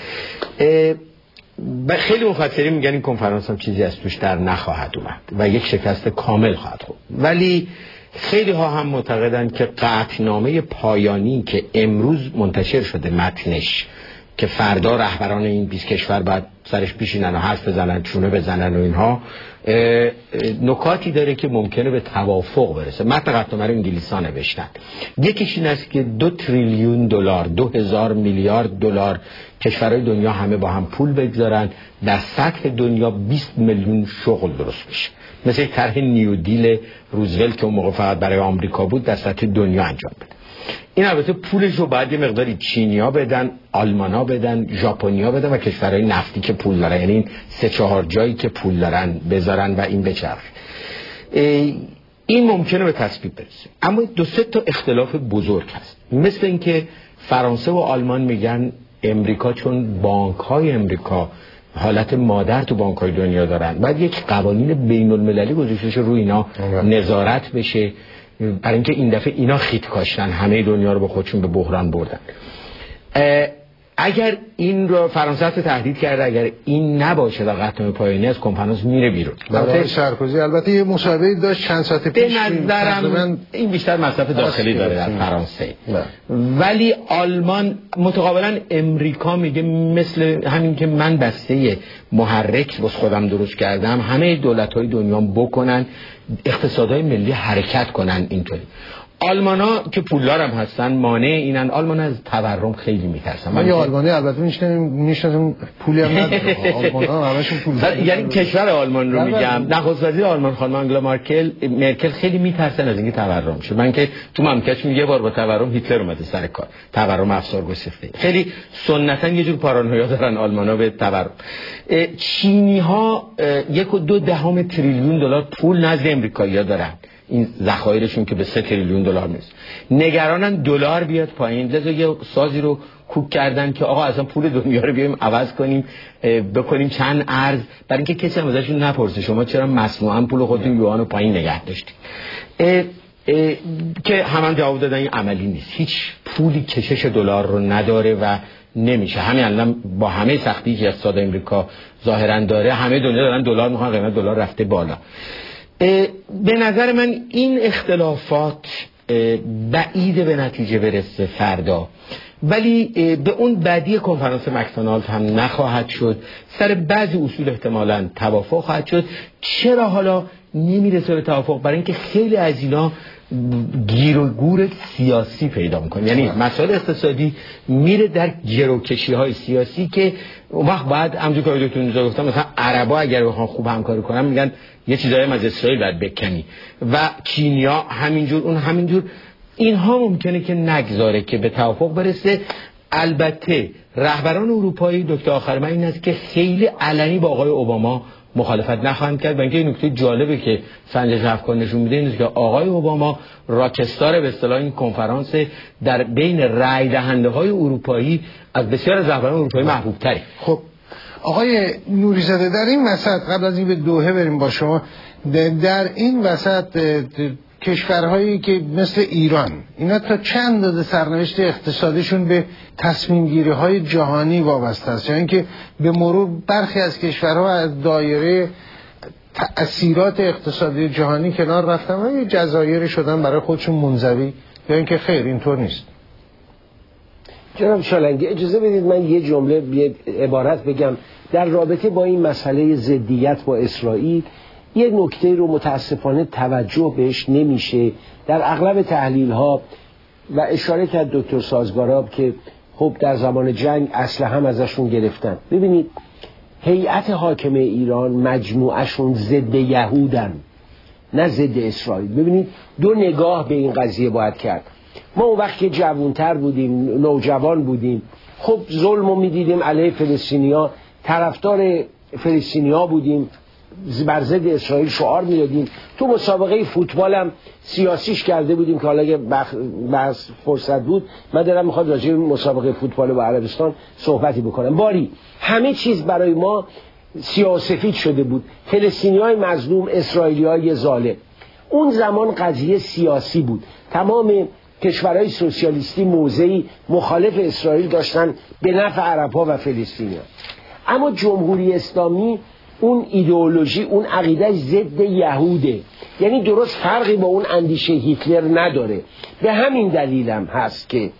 خیلی مفسرین میگن این کنفرانس هم چیزی از توش در نخواهد اومد و یک شکست کامل خواهد خورد. ولی خیلی ها هم معتقدن که قطعنامه پایانی که امروز منتشر شده متنش، که فردا رهبران این بیست کشور بعد سرش بشینن و حرف بزنن، چونه بزنن و اینها، نکاتی داره که ممکنه به توافق برسه. متن قطعنامه رو انگلیس‌ها نوشتن. یکیش این است که دو تریلیون دلار، دو هزار میلیارد دلار کشورهای دنیا همه با هم پول بگذارن، در سطح دنیا بیست میلیون شغل درست بشه، مثل طرح نیو دیل روزولت که اون موقع فقط برای آمریکا بود در سطح دنیا انجام بده. این البته پولش رو باید یه مقداری چینیا بدن، آلمانا بدن، ژاپنیا بدن و کشورهای نفتی که پول دارن، یعنی این سه چهار جایی که پول دارن بذارن و این بچرخه. این ممکنه به تصویب برسه، اما دو سه تا اختلاف بزرگ هست. مثل اینکه فرانسه و آلمان میگن امریکا چون بانک‌های امریکا حالت مادر تو بانک‌های دنیا دارن، بعد یک قوانین بین المللی گذاشته بشه روی اینا نظارت بشه، برای اینکه این دفعه اینا خیت کاشتن، همه دنیا رو با خودشون به بحران بردن. اگر این رو فرانسه رو تهدید کرده اگر این نباشه در قطعنامه پایانی از کنفرانس میره بیرون. البته سرکوزی البته یه مصاحبه داشت چند ساعت پیش به نظرم این بیشتر مصرف داخلی داره در فرانسه، ولی آلمان متقابلا امریکا میگه مثل همین که من بسته محرک بس خودم درست کردم همه دولت‌های دنیا بکنن اقتصادهای ملی حرکت کنن. اینطوری آلمانا که پولدار هم هستن مانع اینن. آلمان از تورم خیلی میترسن. من یه آلمانی البته میشنم میشنم پولی هم نداره. آلمانا همشون پول دارن. یعنی کشور آلمان رو میگم. نخست وزیر آلمان خانم آنگلا مارکل مرکل خیلی میترسن از اینکه تورم شه. من که تو مملکتشون یه بار با تورم هیتلر اومده سر کار. تورم افسار گسیخته. خیلی سنتا یه جور پارانویا دارن آلمانا به تورم. چینی ها یک و دو دهم تریلیون دلار پول نزد امریکایی‌ها دارن. این ذخایرشون که به سه تریلیون دلار میرسه. نگرانن دلار بیاد پایین. لذا یه سازی رو کوک کردن که آقا اصلا پول دنیا رو بیایم عوض کنیم بکنیم چند ارز، برای اینکه کسی هم ازشون نپرسه شما چرا مصنوعاً پول خودتون یوان رو پایین نگه داشتید. که همان جواب دادن این عملی نیست. هیچ پولی کشش دلار رو نداره و نمیشه. همین الان با همه سختی که اقتصاد امریکا ظاهرا داره همه دنیا دارن دلار میخوان، قیمت دلار رفته بالا. به نظر من این اختلافات بعیده به نتیجه برسه فردا، ولی به اون بعدی کنفرانس مکدونالد هم نخواهد شد. سر بعضی اصول احتمالاً توافق خواهد شد. چرا حالا نمیرسه به توافق؟ برای اینکه خیلی از اینا گیر و گور سیاسی پیدا میکنه، یعنی مسائل اقتصادی میره در گروکشی های سیاسی که اون وقت بعد همونجوری که دکتر نوزا گفتم مثلا عربا اگر بخوان خوب همکاری کنن میگن یه چیزایی از اسرائیل باید بکنی و کینیا همینجور اون همینجور. اینها ممکنه که نگذاره که به توافق برسه. البته رهبران اروپایی دکتر آخر من این است که خیلی علنی با آقای اوباما مخالفت نخواهند کرد. و اینکه این نکته جالبه که سنجش افکار نشون میده اینه که آقای اوباما راکستار به اصطلاح این کنفرانس در بین رای دهنده های اروپایی از بسیار از رهبران اروپایی محبوب تره. خب آقای نوری‌زاده در این وسط قبل از این به دوحه بریم با شما، در این وسط کشورهایی که مثل ایران اینا تا چند اندازه سرنوشت اقتصادیشون به تصمیم گیری های جهانی وابسته است، یعنی که به مرور برخی از کشورها از دایره تأثیرات اقتصادی جهانی کنار رفتن و یه جزایری شدن برای خودشون منزوی، یا اینکه خیر اینطور نیست؟ جناب چالنگی اجازه بدید من یه جمله یه عبارت بگم در رابطه با این مسئله ضدیت با اسرائیل. یه نکته رو متاسفانه توجه بهش نمیشه در اغلب تحلیل ها و اشاره کرد دکتر سازگاراب که خب در زمان جنگ اسلحه هم ازشون گرفتن. ببینید هیئت حاکمه ایران مجموعشون ضد یهودن نه ضد اسرائیل. ببینید دو نگاه به این قضیه باید کرد. ما اون وقت که جوانتر بودیم نوجوان بودیم خب ظلم رو میدیدیم علیه فلسطینیا، طرفدار فلسطینیا بودیم، بر ضد اسرائیل شعار میدادیم. تو مسابقه فوتبال هم سیاسیش کرده بودیم که حالا اگه بحث فرصت بود من دارم میخواد راجع به مسابقه فوتبال با عربستان صحبتی بکنم. باری همه چیز برای ما سیاسفید شده بود، فلسطینیای مظلوم، اسرائیلیای ظالم. اون زمان قضیه سیاسی بود. تمام کشورهای سوسیالیستی موضعی مخالف اسرائیل داشتن به نفع عرب‌ها و فلسطینی‌ها. اما جمهوری اسلامی اون ایدئولوژی اون عقیده ضد یهوده، یعنی درست فرقی با اون اندیشه هیتلر نداره. به همین دلیل هم هست که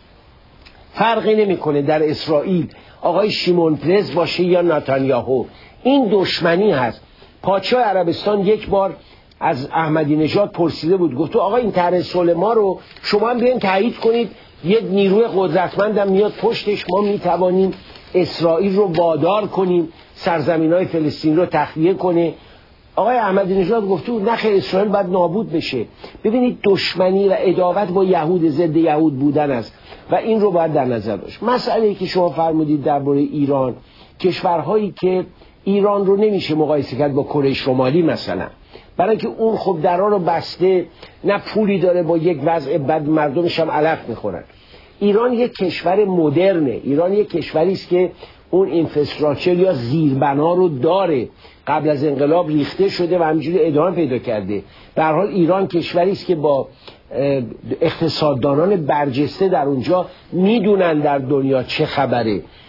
فرقی نمیکنه در اسرائیل آقای شیمون پرز باشه یا نتانیاهو. این دشمنی هست. پادشاه عربستان یک بار از احمدی نژاد پرسیده بود، گفت آقا این طرح صلح ما رو شما هم بیاین تایید کنید، یک نیروی قدرتمندم میاد پشتش، ما میتوانیم اسرائیل رو وادار کنیم سرزمین‌های فلسطین رو تخلیه کنه. آقای احمدی نژاد گفت نه خیر، اسرائیل باید نابود بشه. ببینید دشمنی و عداوت با یهود ضد یهود بودن است و این رو باید در نظر داشت. مسئله‌ای که شما فرمودید درباره ایران، کشورهایی که ایران رو نمیشه مقایسه کرد با کره شمالی مثلا، برای که اون خب درا رو بسته، نه پولی داره، با یک وضع بد مردمش هم علف میخورن. ایران یک کشور مدرنه، ایران یک کشوری است که اون اینفراستراکچر یا زیربنا رو داره، قبل از انقلاب ریخته شده و همینجوری ادامه پیدا کرده. به هر حال ایران کشوری است که با اقتصاددانان برجسته در اونجا میدونن در دنیا چه خبره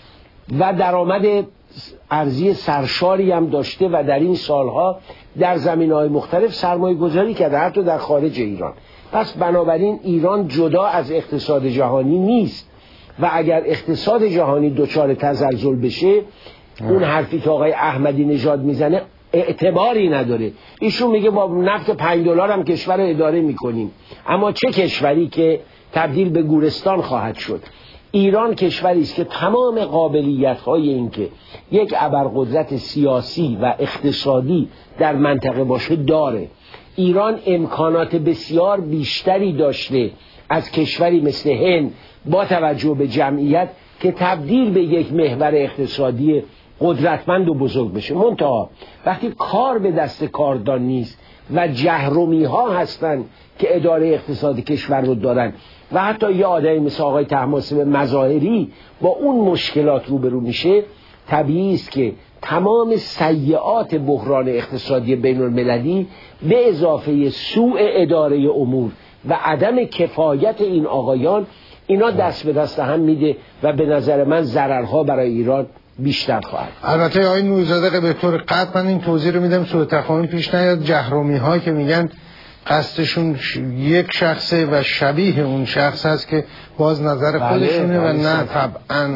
و درآمد ارزی سرشاری هم داشته و در این سالها در زمینه‌های مختلف سرمایه گذاری کرده، حتی در خارج ایران. پس بنابراین ایران جدا از اقتصاد جهانی نیست و اگر اقتصاد جهانی دچار تزلزل بشه اون حرفی که آقای احمدی نژاد میزنه اعتباری نداره. ایشون میگه با نفت پنج دلار هم کشور رو اداره میکنیم، اما چه کشوری که تبدیل به گورستان خواهد شد. ایران کشوری است که تمام قابلیت‌های این که یک ابرقدرت سیاسی و اقتصادی در منطقه باشه داره. ایران امکانات بسیار بیشتری داشته از کشوری مثل هند با توجه به جمعیت که تبدیل به یک محور اقتصادی قدرتمند و بزرگ بشه. منتها وقتی کار به دست کاردان نیست و جهرومی ها هستن که اداره اقتصادی کشور رو دارن و حتی یه آدمی مثل آقای طهماسب مظاهری با اون مشکلات روبرو میشه، طبیعی است که تمام سیئات بحران اقتصادی بین المللی به اضافه سوء اداره امور و عدم کفایت این آقایان، اینا دست به دست هم میده و به نظر من ضررها برای ایران بیشتر خواهد. البته آقای نوری‌زاده به طور قطع من این توضیح رو میدم سوء تفاهم پیش نیاد. جهرومی ها که میگن قصدشون یک شخصه و شبیه اون شخص هست که باز نظر خودشونه و نه طبعا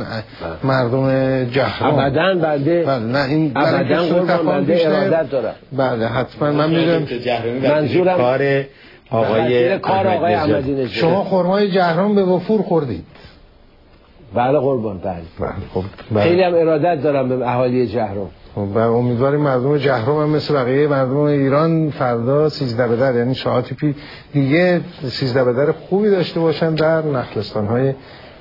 مردم جهرم ابداً بله بله نه این ابداً قربان بنده ارادت دارم. بله حتما من میدونم منظورم کار آقای کار آقای احمدی نژاد. شما خرمای جهرم به وفور خوردید؟ بله قربان بله. خب خیلی هم ارادت دارم به اهالی جهرم و امیدواریم مردم جهرم هم مثل بقیه مردم ایران فردا سیزده به در، یعنی ساعتی پی دیگه سیزده به در خوبی داشته باشن در نخلستان‌های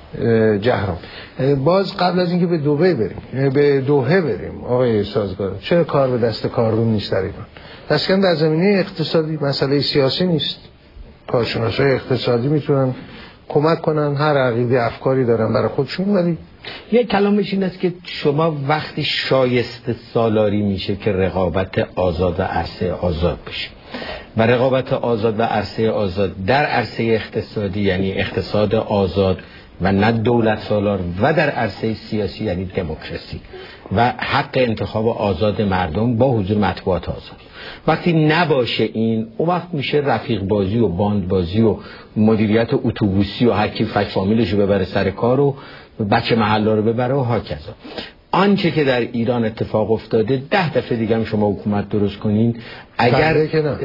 جهرم. باز قبل از اینکه به دبی بریم به دوحه بریم آقای سازگار، چرا کار به دست کاردون نیست در ایران؟ دستکم در زمینه اقتصادی، مسئله سیاسی نیست. کارشناسای اقتصادی میتونن کمک کنن، هر عقیده افکاری دارن برای خودشون، ولی یک کلامش این است که شما وقتی شایسته سالاری میشه که رقابت آزاد و عرصه آزاد بشه و رقابت آزاد و عرصه آزاد در عرصه اقتصادی یعنی اقتصاد آزاد و نه دولت سالار و در عرصه سیاسی یعنی دموکراسی و حق انتخاب آزاد مردم با حضور مطبوعات آزاد. وقتی نباشه این، اون وقت میشه رفیق بازی و باند بازی و مدیریت اتوبوسی و هر کی فک فامیلشو ببره سر کار و بچه محله رو ببره و هاکذا. آنچه که در ایران اتفاق افتاده ده دفعه دیگه هم شما حکومت درست کنین، اگر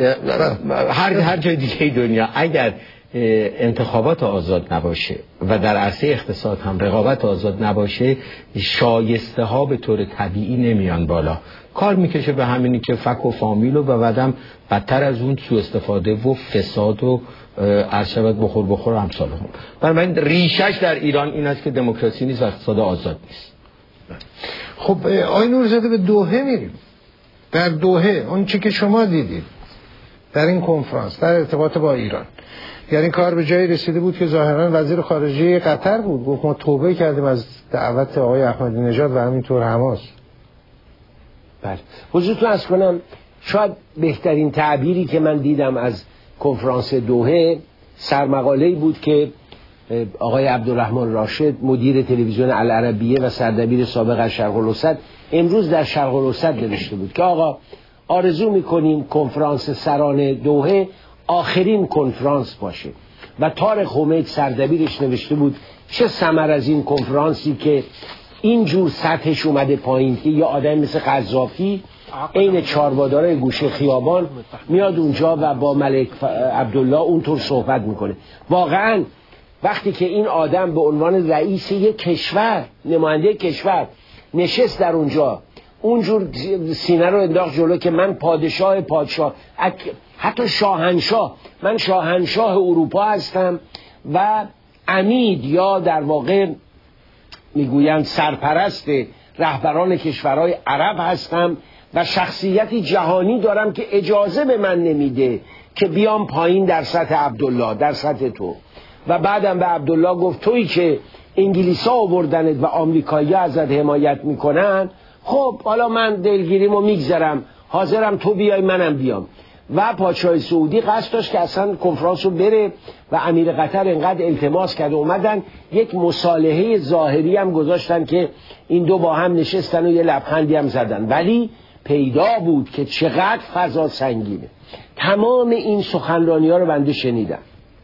هر هر جای دیگه دنیا اگر انتخابات آزاد نباشه و در عرصه اقتصاد هم رقابت آزاد نباشه، شایسته ها به طور طبیعی نمیان بالا. کار میکشه به همینی که فک و فامیل و بعدم بدتر از اون سوء استفاده و فساد و عرشبت بخور بخور و امثال هم. برای من ریشش در ایران این است که دموکراسی نیست و اقتصاد آزاد نیست. خب آقای نوری‌زاده به دوحه میریم. در دوحه اون چی که شما دیدید در این کنفرانس در ارتباط با ایران، یعنی کار به جایی رسیده بود که ظاهرا وزیر خارجه قطر بود گفت ما توبه کردیم از دعوت آقای احمدی نژاد و همینطور حماس. بله حضورتون عرض کنم شاید بهترین تعبیری که من دیدم از کنفرانس دوحه سرمقاله‌ای بود که آقای عبدالرحمن راشد مدیر تلویزیون العربیه و سردبیر سابق از شرق الاوسط امروز در شرق الاوسط نوشته بود که آقا آرزو میکنیم کنفرانس سران دوحه آخرین کنفرانس باشه و طارق حمید سردبیرش نوشته بود چه ثمر از این کنفرانسی که اینجور سطحش اومده پایین که یه آدم مثل قذافی عین چاربادارای گوشه خیابان میاد اونجا و با ملک عبدالله اونطور صحبت میکنه. واقعا وقتی که این آدم به عنوان رئیس یک کشور، نماینده کشور نشست در اونجا، اونجور سینه رو انداخت جلو که من پادشاه پادشاه حتی شاهنشاه، من شاهنشاه اروپا هستم و عمید یا در واقع میگویند سرپرست رهبران کشورهای عرب هستم و شخصیتی جهانی دارم که اجازه به من نمیده که بیام پایین در سطح عبدالله، در سطح تو. و بعدم به عبدالله گفت تویی که انگلیسا آوردنت و آمریکایی ازت حمایت میکنن، خب حالا من دلگیریمو میگذرم، حاضرم تو بیای منم بیام. و پادشاه سعودی قصد داشت که اصلا کنفرانس رو بره و امیر قطر انقدر التماس کرد اومدن یک مصالحه ظاهری هم گذاشتن که این دو با هم نشستن و یه لبخندی هم زدن، ولی پیدا بود که چقدر فضا سنگینه. تمام این سخنرانی ها رو بنده شنیدم.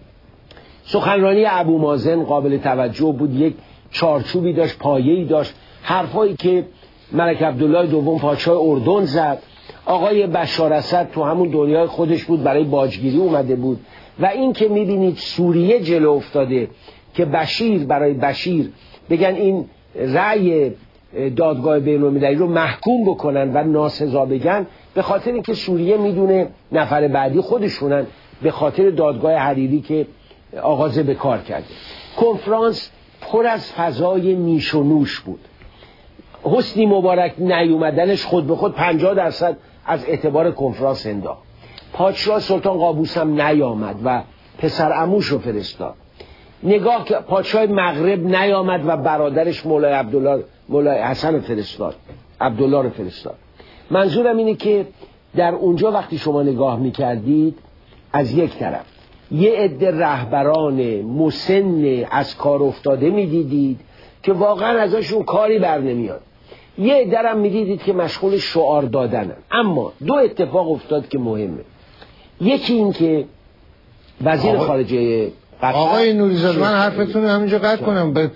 سخنرانی ابو مازن قابل توجه بود، یک چارچوبی داشت، پایه‌ای داشت، حرفایی که ملک عبدالله دوم پادشاه اردن زد. آقای بشار اسد تو همون دنیای خودش بود، برای باجگیری اومده بود. و این که میبینید سوریه جلو افتاده که بشیر برای بشیر بگن این رأی دادگاه بین‌المللی رو محکوم بکنن و ناسزا بگن، به خاطر اینکه سوریه میدونه نفر بعدی خودشونن، به خاطر دادگاه حریری که آغاز به کار کرده. کنفرانس پر از فضای نیش و نوش بود. حسنی مبارک نیومدنش خود به خود پنجاه درصد از اعتبار کنفرانس انداخت. پادشاه سلطان قابوس هم نیامد و پسر عموش رو فرستاد. نگاه که پادشاه مغرب نیامد و برادرش مولای عبدالله مولای حسن رو فرستاد، عبدالله رو فرستاد. منظورم اینه که در اونجا وقتی شما نگاه میکردید از یک طرف یه عده رهبران مسن از کار افتاده میدیدید که واقعا ازشون کاری بر نمیاد، یه عده هم میدیدید که مشغول شعار دادنن. اما دو اتفاق افتاد که مهمه. یکی این که وزیر آقا... خارجه قطر آقای نوریزاده، من حرفتون رو همینجا قطع کنم. ب...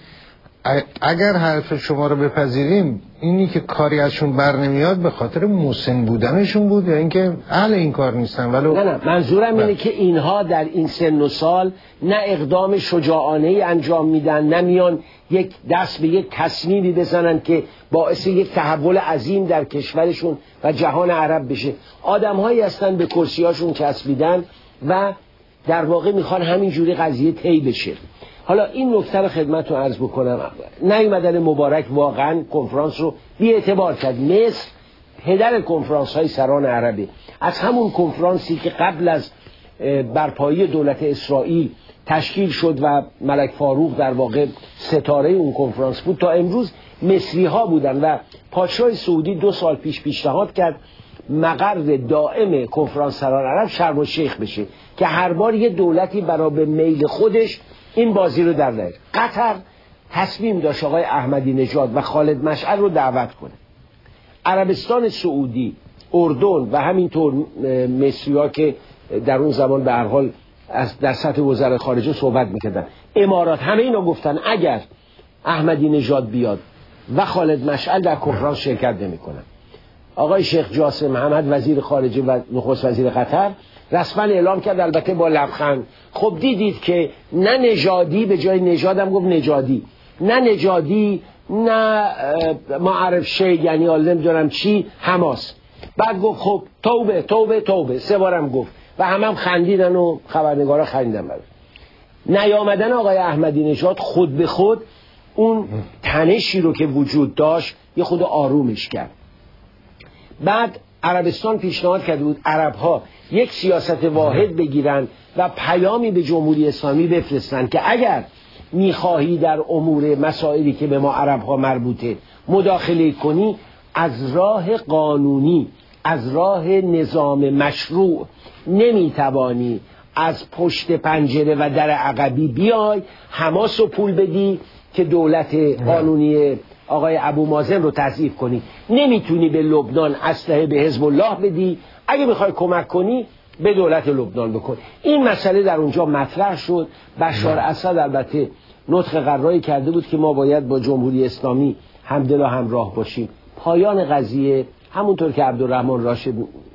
اگر حرف شما رو بپذیریم، اینی که کاری ازشون بر نمیاد به خاطر مسن بودنشون بود یا اینکه اهل این کار نیستن؟ ولو نه نه منظورم بله. اینه که اینها در این سن و سال نه اقدام شجاعانه انجام میدن، نه میان یک دست به یک تصمیمی بزنن که باعث یک تحول عظیم در کشورشون و جهان عرب بشه. آدم‌هایی هستن به کرسیاشون چسبیدن و در واقع میخوان همینجوری قضیه طی بشه. حالا این نکته رو خدمتتون عرض بکنم. نیومدن مبارک واقعا کنفرانس رو بی اعتبار کرد. مصر پدر کنفرانس های سران عربی. از همون کنفرانسی که قبل از برپایی دولت اسرائیل تشکیل شد و ملک فاروق در واقع ستاره اون کنفرانس بود، تا امروز مصری ها بودن و پادشاه سعودی دو سال پیش پیشنهاد کرد مقر دائم کنفرانس سران عرب شرم الشیخ بشه که هر بار یه دولتی برای به میل خودش این بازی رو در نیاره. قطر تصمیم داشت آقای احمدی نژاد و خالد مشعل رو دعوت کنه. عربستان سعودی، اردن و همینطور مصری‌ها که در اون زمان به هر حال از در سطح وزرای خارجه صحبت میکردن، امارات، همه اینا گفتن اگر احمدی نژاد بیاد و خالد مشعل در کنفرانس شرکت نمیکنن. آقای شیخ جاسم محمد وزیر خارجه و نخست وزیر قطر رسما اعلام کرد، البته با لبخند. خب دیدید که نه نژادی به جای نژادم گفت نژادی، نه نژادی نه معرف شی، یعنی حالا نمیدونم چی، حماس. بعد گفت خب توبه توبه توبه، سه بارم گفت و همه هم خندیدن و خبرنگارا خندیدن. بعد نیامدن آقای احمدی نژاد خود به خود اون تنشی رو که وجود داشت یه خود آرومش کرد. بعد عربستان پیشنهاد کرده بود عرب‌ها یک سیاست واحد بگیرن و پیامی به جمهوری اسلامی بفرستن که اگر میخواهی در امور مسائلی که به ما عرب‌ها مربوطه مداخله کنی، از راه قانونی، از راه نظام مشروع نمیتوانی از پشت پنجره و در عقبی بیای حماس رو پول بدی که دولت قانونی آقای ابو مازن رو تضعیف کنی. نمیتونی به لبنان اسلحه به حزب الله بدی، اگه میخوای کمک کنی به دولت لبنان بکن. این مسئله در اونجا مطرح شد. بشار اسد البته نطق قرایی کرده بود که ما باید با جمهوری اسلامی همدل و همراه باشیم. پایان قضیه همونطور که عبدالرحمن راشد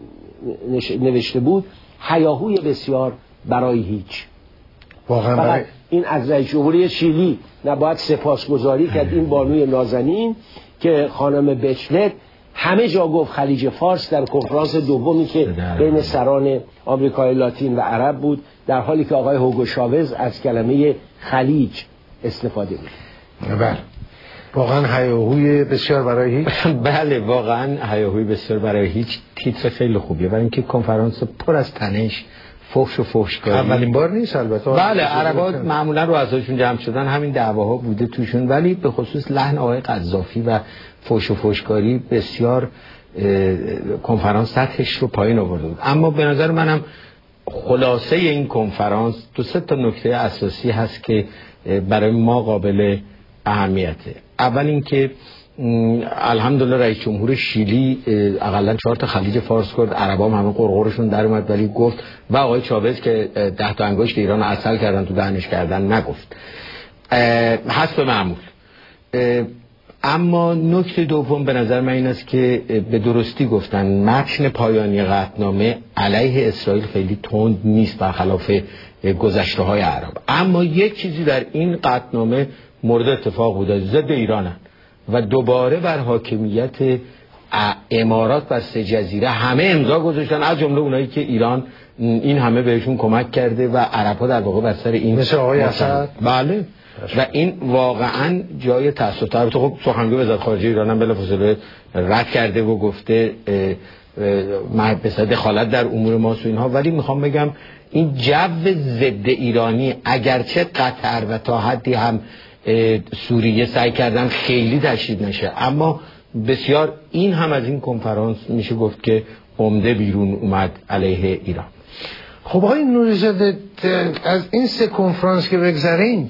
نوشته بود، هیاهوی بسیار برای هیچ. واقعا برای... این از رئیس جمهوری شیلی نباید سپاسگزاری کرد، این بانوی نازنین که خانم بچلت همه جا گفت خلیج فارس در کنفرانس دومی که بین سران آمریکای لاتین و عرب بود، در حالی که آقای هوگو شاوز از کلمه خلیج استفاده بود. بله واقعا هیاهوی بسیار برای هیچ. بله واقعا هیاهوی بسیار برای هیچ تیتر خیلی خوبیه، برای اینکه کنفرانس پر از تنش، فحش و فحشکاری. اولین بار نیست البته. بله عربا معمولا رو ازشون جمع شدن همین دعواها بوده توشون، ولی به خصوص لحن آقای قذافی و فحش و فحشکاری بسیار کنفرانس سطحش رو پایین آورده بود. اما به نظر منم خلاصه این کنفرانس دو سه تا نکته اساسی هست که برای ما قابل اهمیته. اول اینکه الحمدلله رئیس جمهور شیلی اقلا چهار تا خلیج فارس کرد، عربا هم همه قرقرشون در اومد، ولی گفت و آقای چاوز که ده تا انگشت ایران رو عسل کردن تو دهنش کردن نگفت، حسب معمول. اما نکته دوم به نظر من این است که به درستی گفتن متن پایانی قطعنامه علیه اسرائیل خیلی تند نیست برخلاف گذشته های عرب، اما یک چیزی در این قطعنامه مورد اتفاق بوده، ضد ایرانن و دوباره بر حاکمیت امارات و سه جزیره همه امضا گذاشتن، از جمله اونایی که ایران این همه بهشون کمک کرده و عرب‌ها در واقع بر سر این مثل آقای اسد. بله و این واقعا جای تأسف داره. تو خب سخنگوی وزارت خارجه ایران هم بلافاصله رد کرده و گفته مثلا دخالت در امور ماست و اینها، ولی میخوام بگم این جو ضد ایرانی اگرچه قطر و تا حدی هم سوریه سعی کردن خیلی تشدید نشه، اما بسیار این هم از این کنفرانس میشه گفت که عمده بیرون اومد علیه ایران. خب آقای نوری‌زاده از این سه کنفرانس که بگذاریم،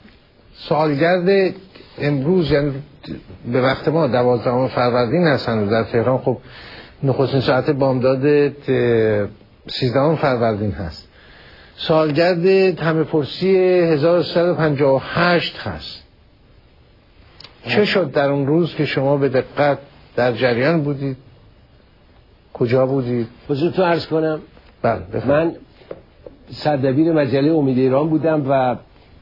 سالگرد امروز یعنی به وقت ما دوازدهم فروردین هستن در تهران، خب نخستین ساعت بامداد سیزدهم فروردین هست، سالگرد همه پرسی هزار و سیصد و پنجاه و هشت هست. چه شد در اون روز که شما به دقت در جریان بودید؟ کجا بودید؟ حضورتون عرض کنم بله من سردبیر مجله امید ایران بودم و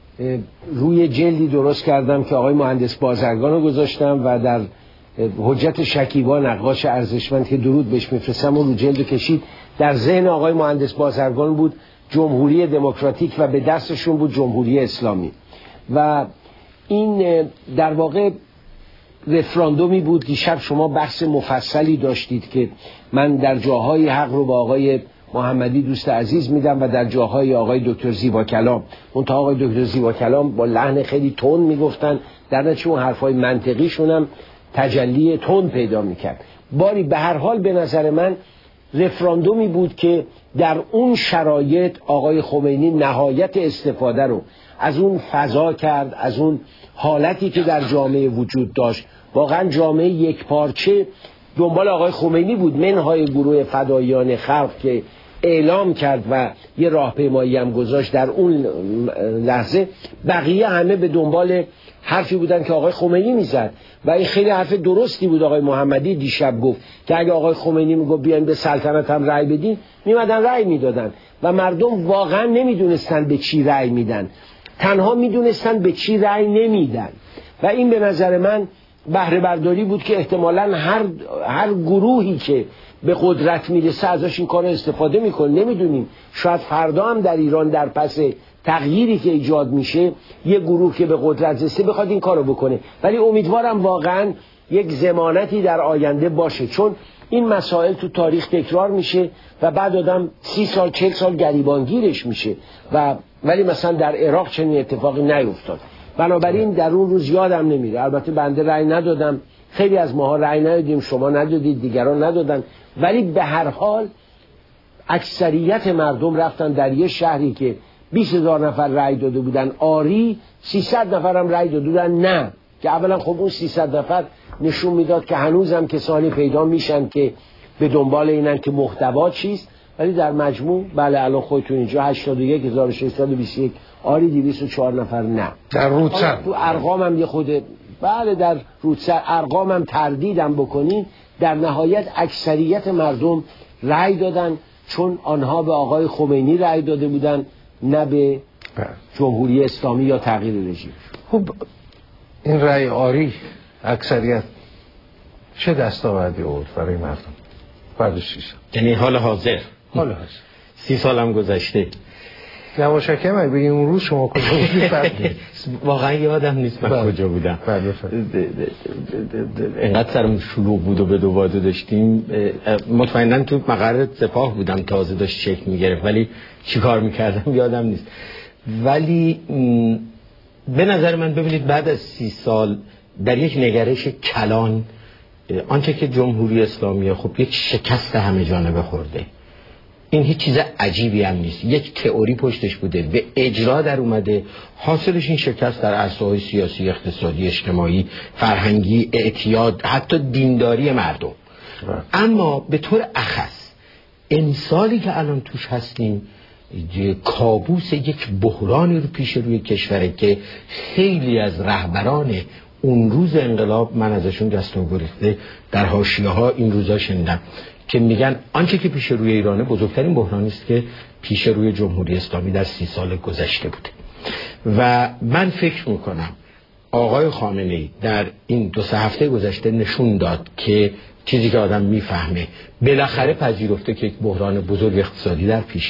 روی جلدی درست کردم که آقای مهندس بازرگان رو گذاشتم و در حجت شکیبا نقاش ارزشمند که درود بهش میفرستم و رو جلد کشید. در ذهن آقای مهندس بازرگان بود جمهوری دموکراتیک و به دستشون بود جمهوری اسلامی و این در واقع رفراندومی بود. دیشب شما بحث مفصلی داشتید که من در جاهای حق رو با آقای محمدی دوست عزیز میدم و در جاهای آقای دکتر زیبا کلام، منتها آقای دکتر زیبا کلام با لحن خیلی تند میگفتن، در نتیجه اون حرفای منطقیشون هم تجلی تند پیدا میکرد. باری به هر حال به نظر من رفراندومی بود که در اون شرایط آقای خمینی نهایت استفاده رو از اون فضا کرد، از اون حالتی که در جامعه وجود داشت. واقعا جامعه یک پارچه دنبال آقای خمینی بود، منهای گروه فداییان خلق که اعلام کرد و یه راهپیمایی هم گذاشت در اون لحظه، بقیه همه به دنبال حرفی بودن که آقای خمینی میزد و این خیلی حرف درستی بود. آقای محمدی دیشب گفت که اگه آقای خمینی میگفت بیاین به سلطنت هم رأی بدین، میمدن رأی میدادن و مردم واقعا نمیدونستن به چی رأی میدن، تنها میدونستن به چی رأی نمیدن و این به نظر من بهره برداری بود که احتمالاً هر هر گروهی که به قدرت میرسه ازش این کار رو استفاده میکنه. نمیدونیم، شاید فردا هم در ایران در پس تغییری که ایجاد میشه یه گروه که به قدرت رسه بخواد این کار رو بکنه، ولی امیدوارم واقعاً یک ضمانتی در آینده باشه، چون این مسائل تو تاریخ تکرار میشه و بعد آدم سی سال چل سال گریبانگیرش میشه و ولی مثلا در عراق چنین اتفاقی نیفتاد. بنابراین در اون روز یادم نمیره. البته بنده رأی ندادم، خیلی از ماها رأی ندادیم، شما ندادید، دیگران ندادن، ولی به هر حال اکثریت مردم رفتن در یه شهری که بیست هزار نفر رأی داده بودن آری، سیصد نفر هم رأی داده بودن نه، که اولا خب اون سیصد نفر نشون میداد که هنوزم کسانی پیدا میشن که به دنبال اینن که محتوا چیست، ولی در مجموع بله الان خودتون اینجا هشتاد و یک هزار و ششصد و بیست و یک آری، دویست و چهار نفر نه. در رودسر تو ارقامم یه خود بله در رودسر ارقامم تردیدم بکنین، در نهایت اکثریت مردم رأی دادن چون آنها به آقای خمینی رأی داده بودن، نه به جمهوری اسلامی یا تغییر رژیم. خب این رأی آری اکثریت چه دستاوردی آورد برای مردم بعد سی سال؟ یعنی حال حاضر حال حاضر سی سال هم گذشته. یواشکی من بگیم اون روز شما کجا بودید؟ واقعا یادم نیست من کجا بودم. اینقدر سرم شلوغ بود و به دو واده داشتیم، مطمئناً تو مقر سپاه بودم، تازه داشت شکل میگرفت، ولی چی کار میکردم یادم نیست. ولی به نظر من ببینید بعد از سی سال در یک نگرش کلان آنچه که جمهوری اسلامی خب یک شکست همه جانبه خورده، این هیچ چیز عجیبی هم نیست، یک تئوری پشتش بوده، به اجرا در اومده، حاصلش این شکست در عرصه‌های سیاسی، اقتصادی، اجتماعی، فرهنگی، اعتیاد، حتی دینداری مردم. اما به طور اخص امسالی که الان توش هستیم کابوس یک بحرانی رو پیش روی کشوره که خیلی از رهبران اون روز انقلاب، من ازشون دستم گریخته، در حاشیه‌ها این روزا شنیدم که میگن آنچه که پیش روی ایرانه بزرگترین بحرانی است که پیش روی جمهوری اسلامی در سی سال گذشته بوده. و من فکر میکنم آقای خامنه‌ای در این دو سه هفته گذشته نشون داد که چیزی که آدم میفهمه، بالاخره پذیرفته که یک بحران بزرگ اقتصادی در پیشه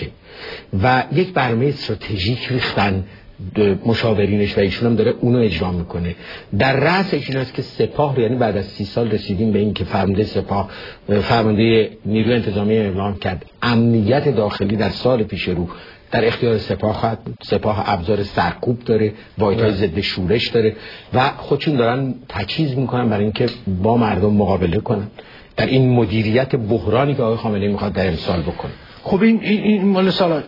و یک برنامه استراتژیک ریختن مشاورینش و ایشون هم داره اونو اجرا میکنه. در رأسش این است که سپاه، یعنی بعد از سی سال رسیدیم به این که فرمانده سپاه، فرمانده نیروی انتظامی اعلام کرد امنیت داخلی در سال پیش رو در اختیار سپاه خواهد بود. سپاه ابزار سرکوب داره، واحدهای ضد شورش داره و خودشون دارن تجهیز میکنن برای اینکه با مردم مقابله کنن در این مدیریت بحرانی که آقای خامنه‌ای میخواد در امسال بکنه. خب این این, این مال سال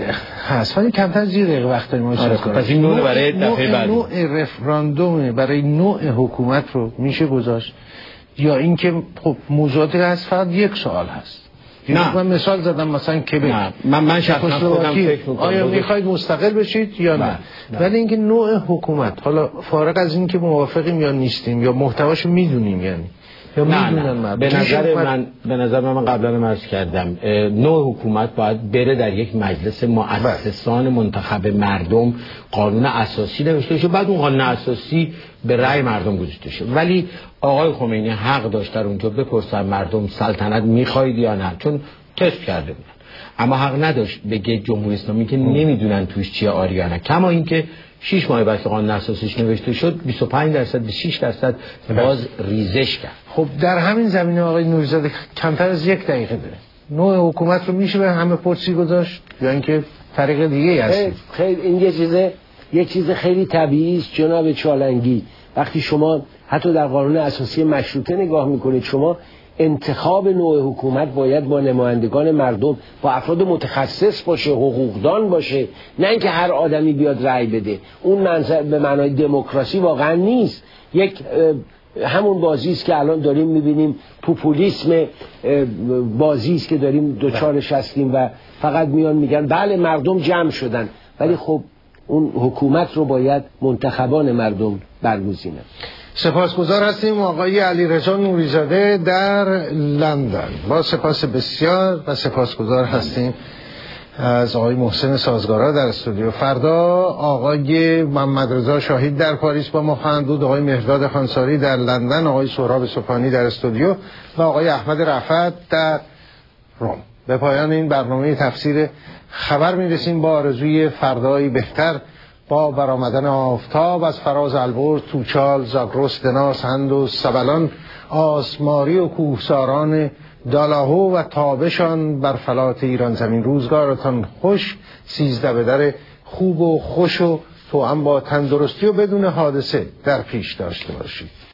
هست، ولی کمتر از یه دقیقه وقت داریم. آره پس این نوع برای دفعه بعد نوع رفراندوم برای نوع حکومت رو میشه گذاشت، یا اینکه خب موضوعاتی هست فقط یک سوال هست. نه من مثال زدم مثلا کبک، من من شخصا خودم فکر می‌کنم آیا میخواید مستقل بشید یا نه, نه. ولی اینکه نوع حکومت، حالا فارغ از اینکه موافقیم یا نیستیم یا محتواشو میدونیم، یعنی یا نه نه. به نظر من به نظر من, من قبلا عرض کردم نوع حکومت باید بره در یک مجلس مؤسسان منتخب مردم، قانون اساسی نوشته بشه، بعد اون قانون اساسی به رأی مردم گذاشته شه. ولی آقای خمینی حق داشت در اونجا بپرسن مردم سلطنت میخواید یا نه، چون تست کرده بودن، اما حق نداشت بگه جمهوری اسلامی که نمیدونن توش چیه آریانه. کما اینکه شش ماه بعد که قانون اساسیش نوشته شد بیست و پنج درصد به شش درصد باز ریزش کرد. خب در همین زمینه آقای نوری‌زاده کمتر از یک دقیقه داره، نوع حکومت رو میشه به همه پرسی گذاشت یا اینکه طریق دیگه هست؟ خیلی, خیلی این یه چیزه یک چیز خیلی طبیعی است جناب چالنگی. وقتی شما حتی در قانون اساسی مشروطه نگاه میکنید، شما انتخاب نوع حکومت باید با نمایندگان مردم، با افراد متخصص باشه، حقوقدان باشه، نه اینکه هر آدمی بیاد رأی بده. اون منظر به معنای دموکراسی واقعا نیست. یک همون بازی است که الان داریم میبینیم، پوپولیسم بازی است که داریم دوچارش هستیم و فقط میان میگن بله مردم جمع شدن، ولی خب اون حکومت رو باید منتخبان مردم برگزینن. سپاسگزار هستیم آقای علیرضا نوری‌زاده در لندن. با سپاس بسیار و سپاسگزار هستیم از آقای محسن سازگارا در استودیو. فردا آقای محمد رضا شاهید در پاریس با ما خواهند بود، آقای مهرداد خانساری در لندن، آقای سهراب سپانی در استودیو و آقای احمد رفعت در روم. به پایان این برنامه تفسیر خبر میرسیم با آرزوی فردایی بهتر، با برآمدن آفتاب از فراز البرز، توچال، زاگرس، دناس، هند و سبلان، آسماری و کوهساران دالاهو و تابشان بر فلات ایران زمین. روزگارتان خوش، سیزده به در خوب و خوش و توأم با تندرستی و بدون حادثه در پیش داشته باشید.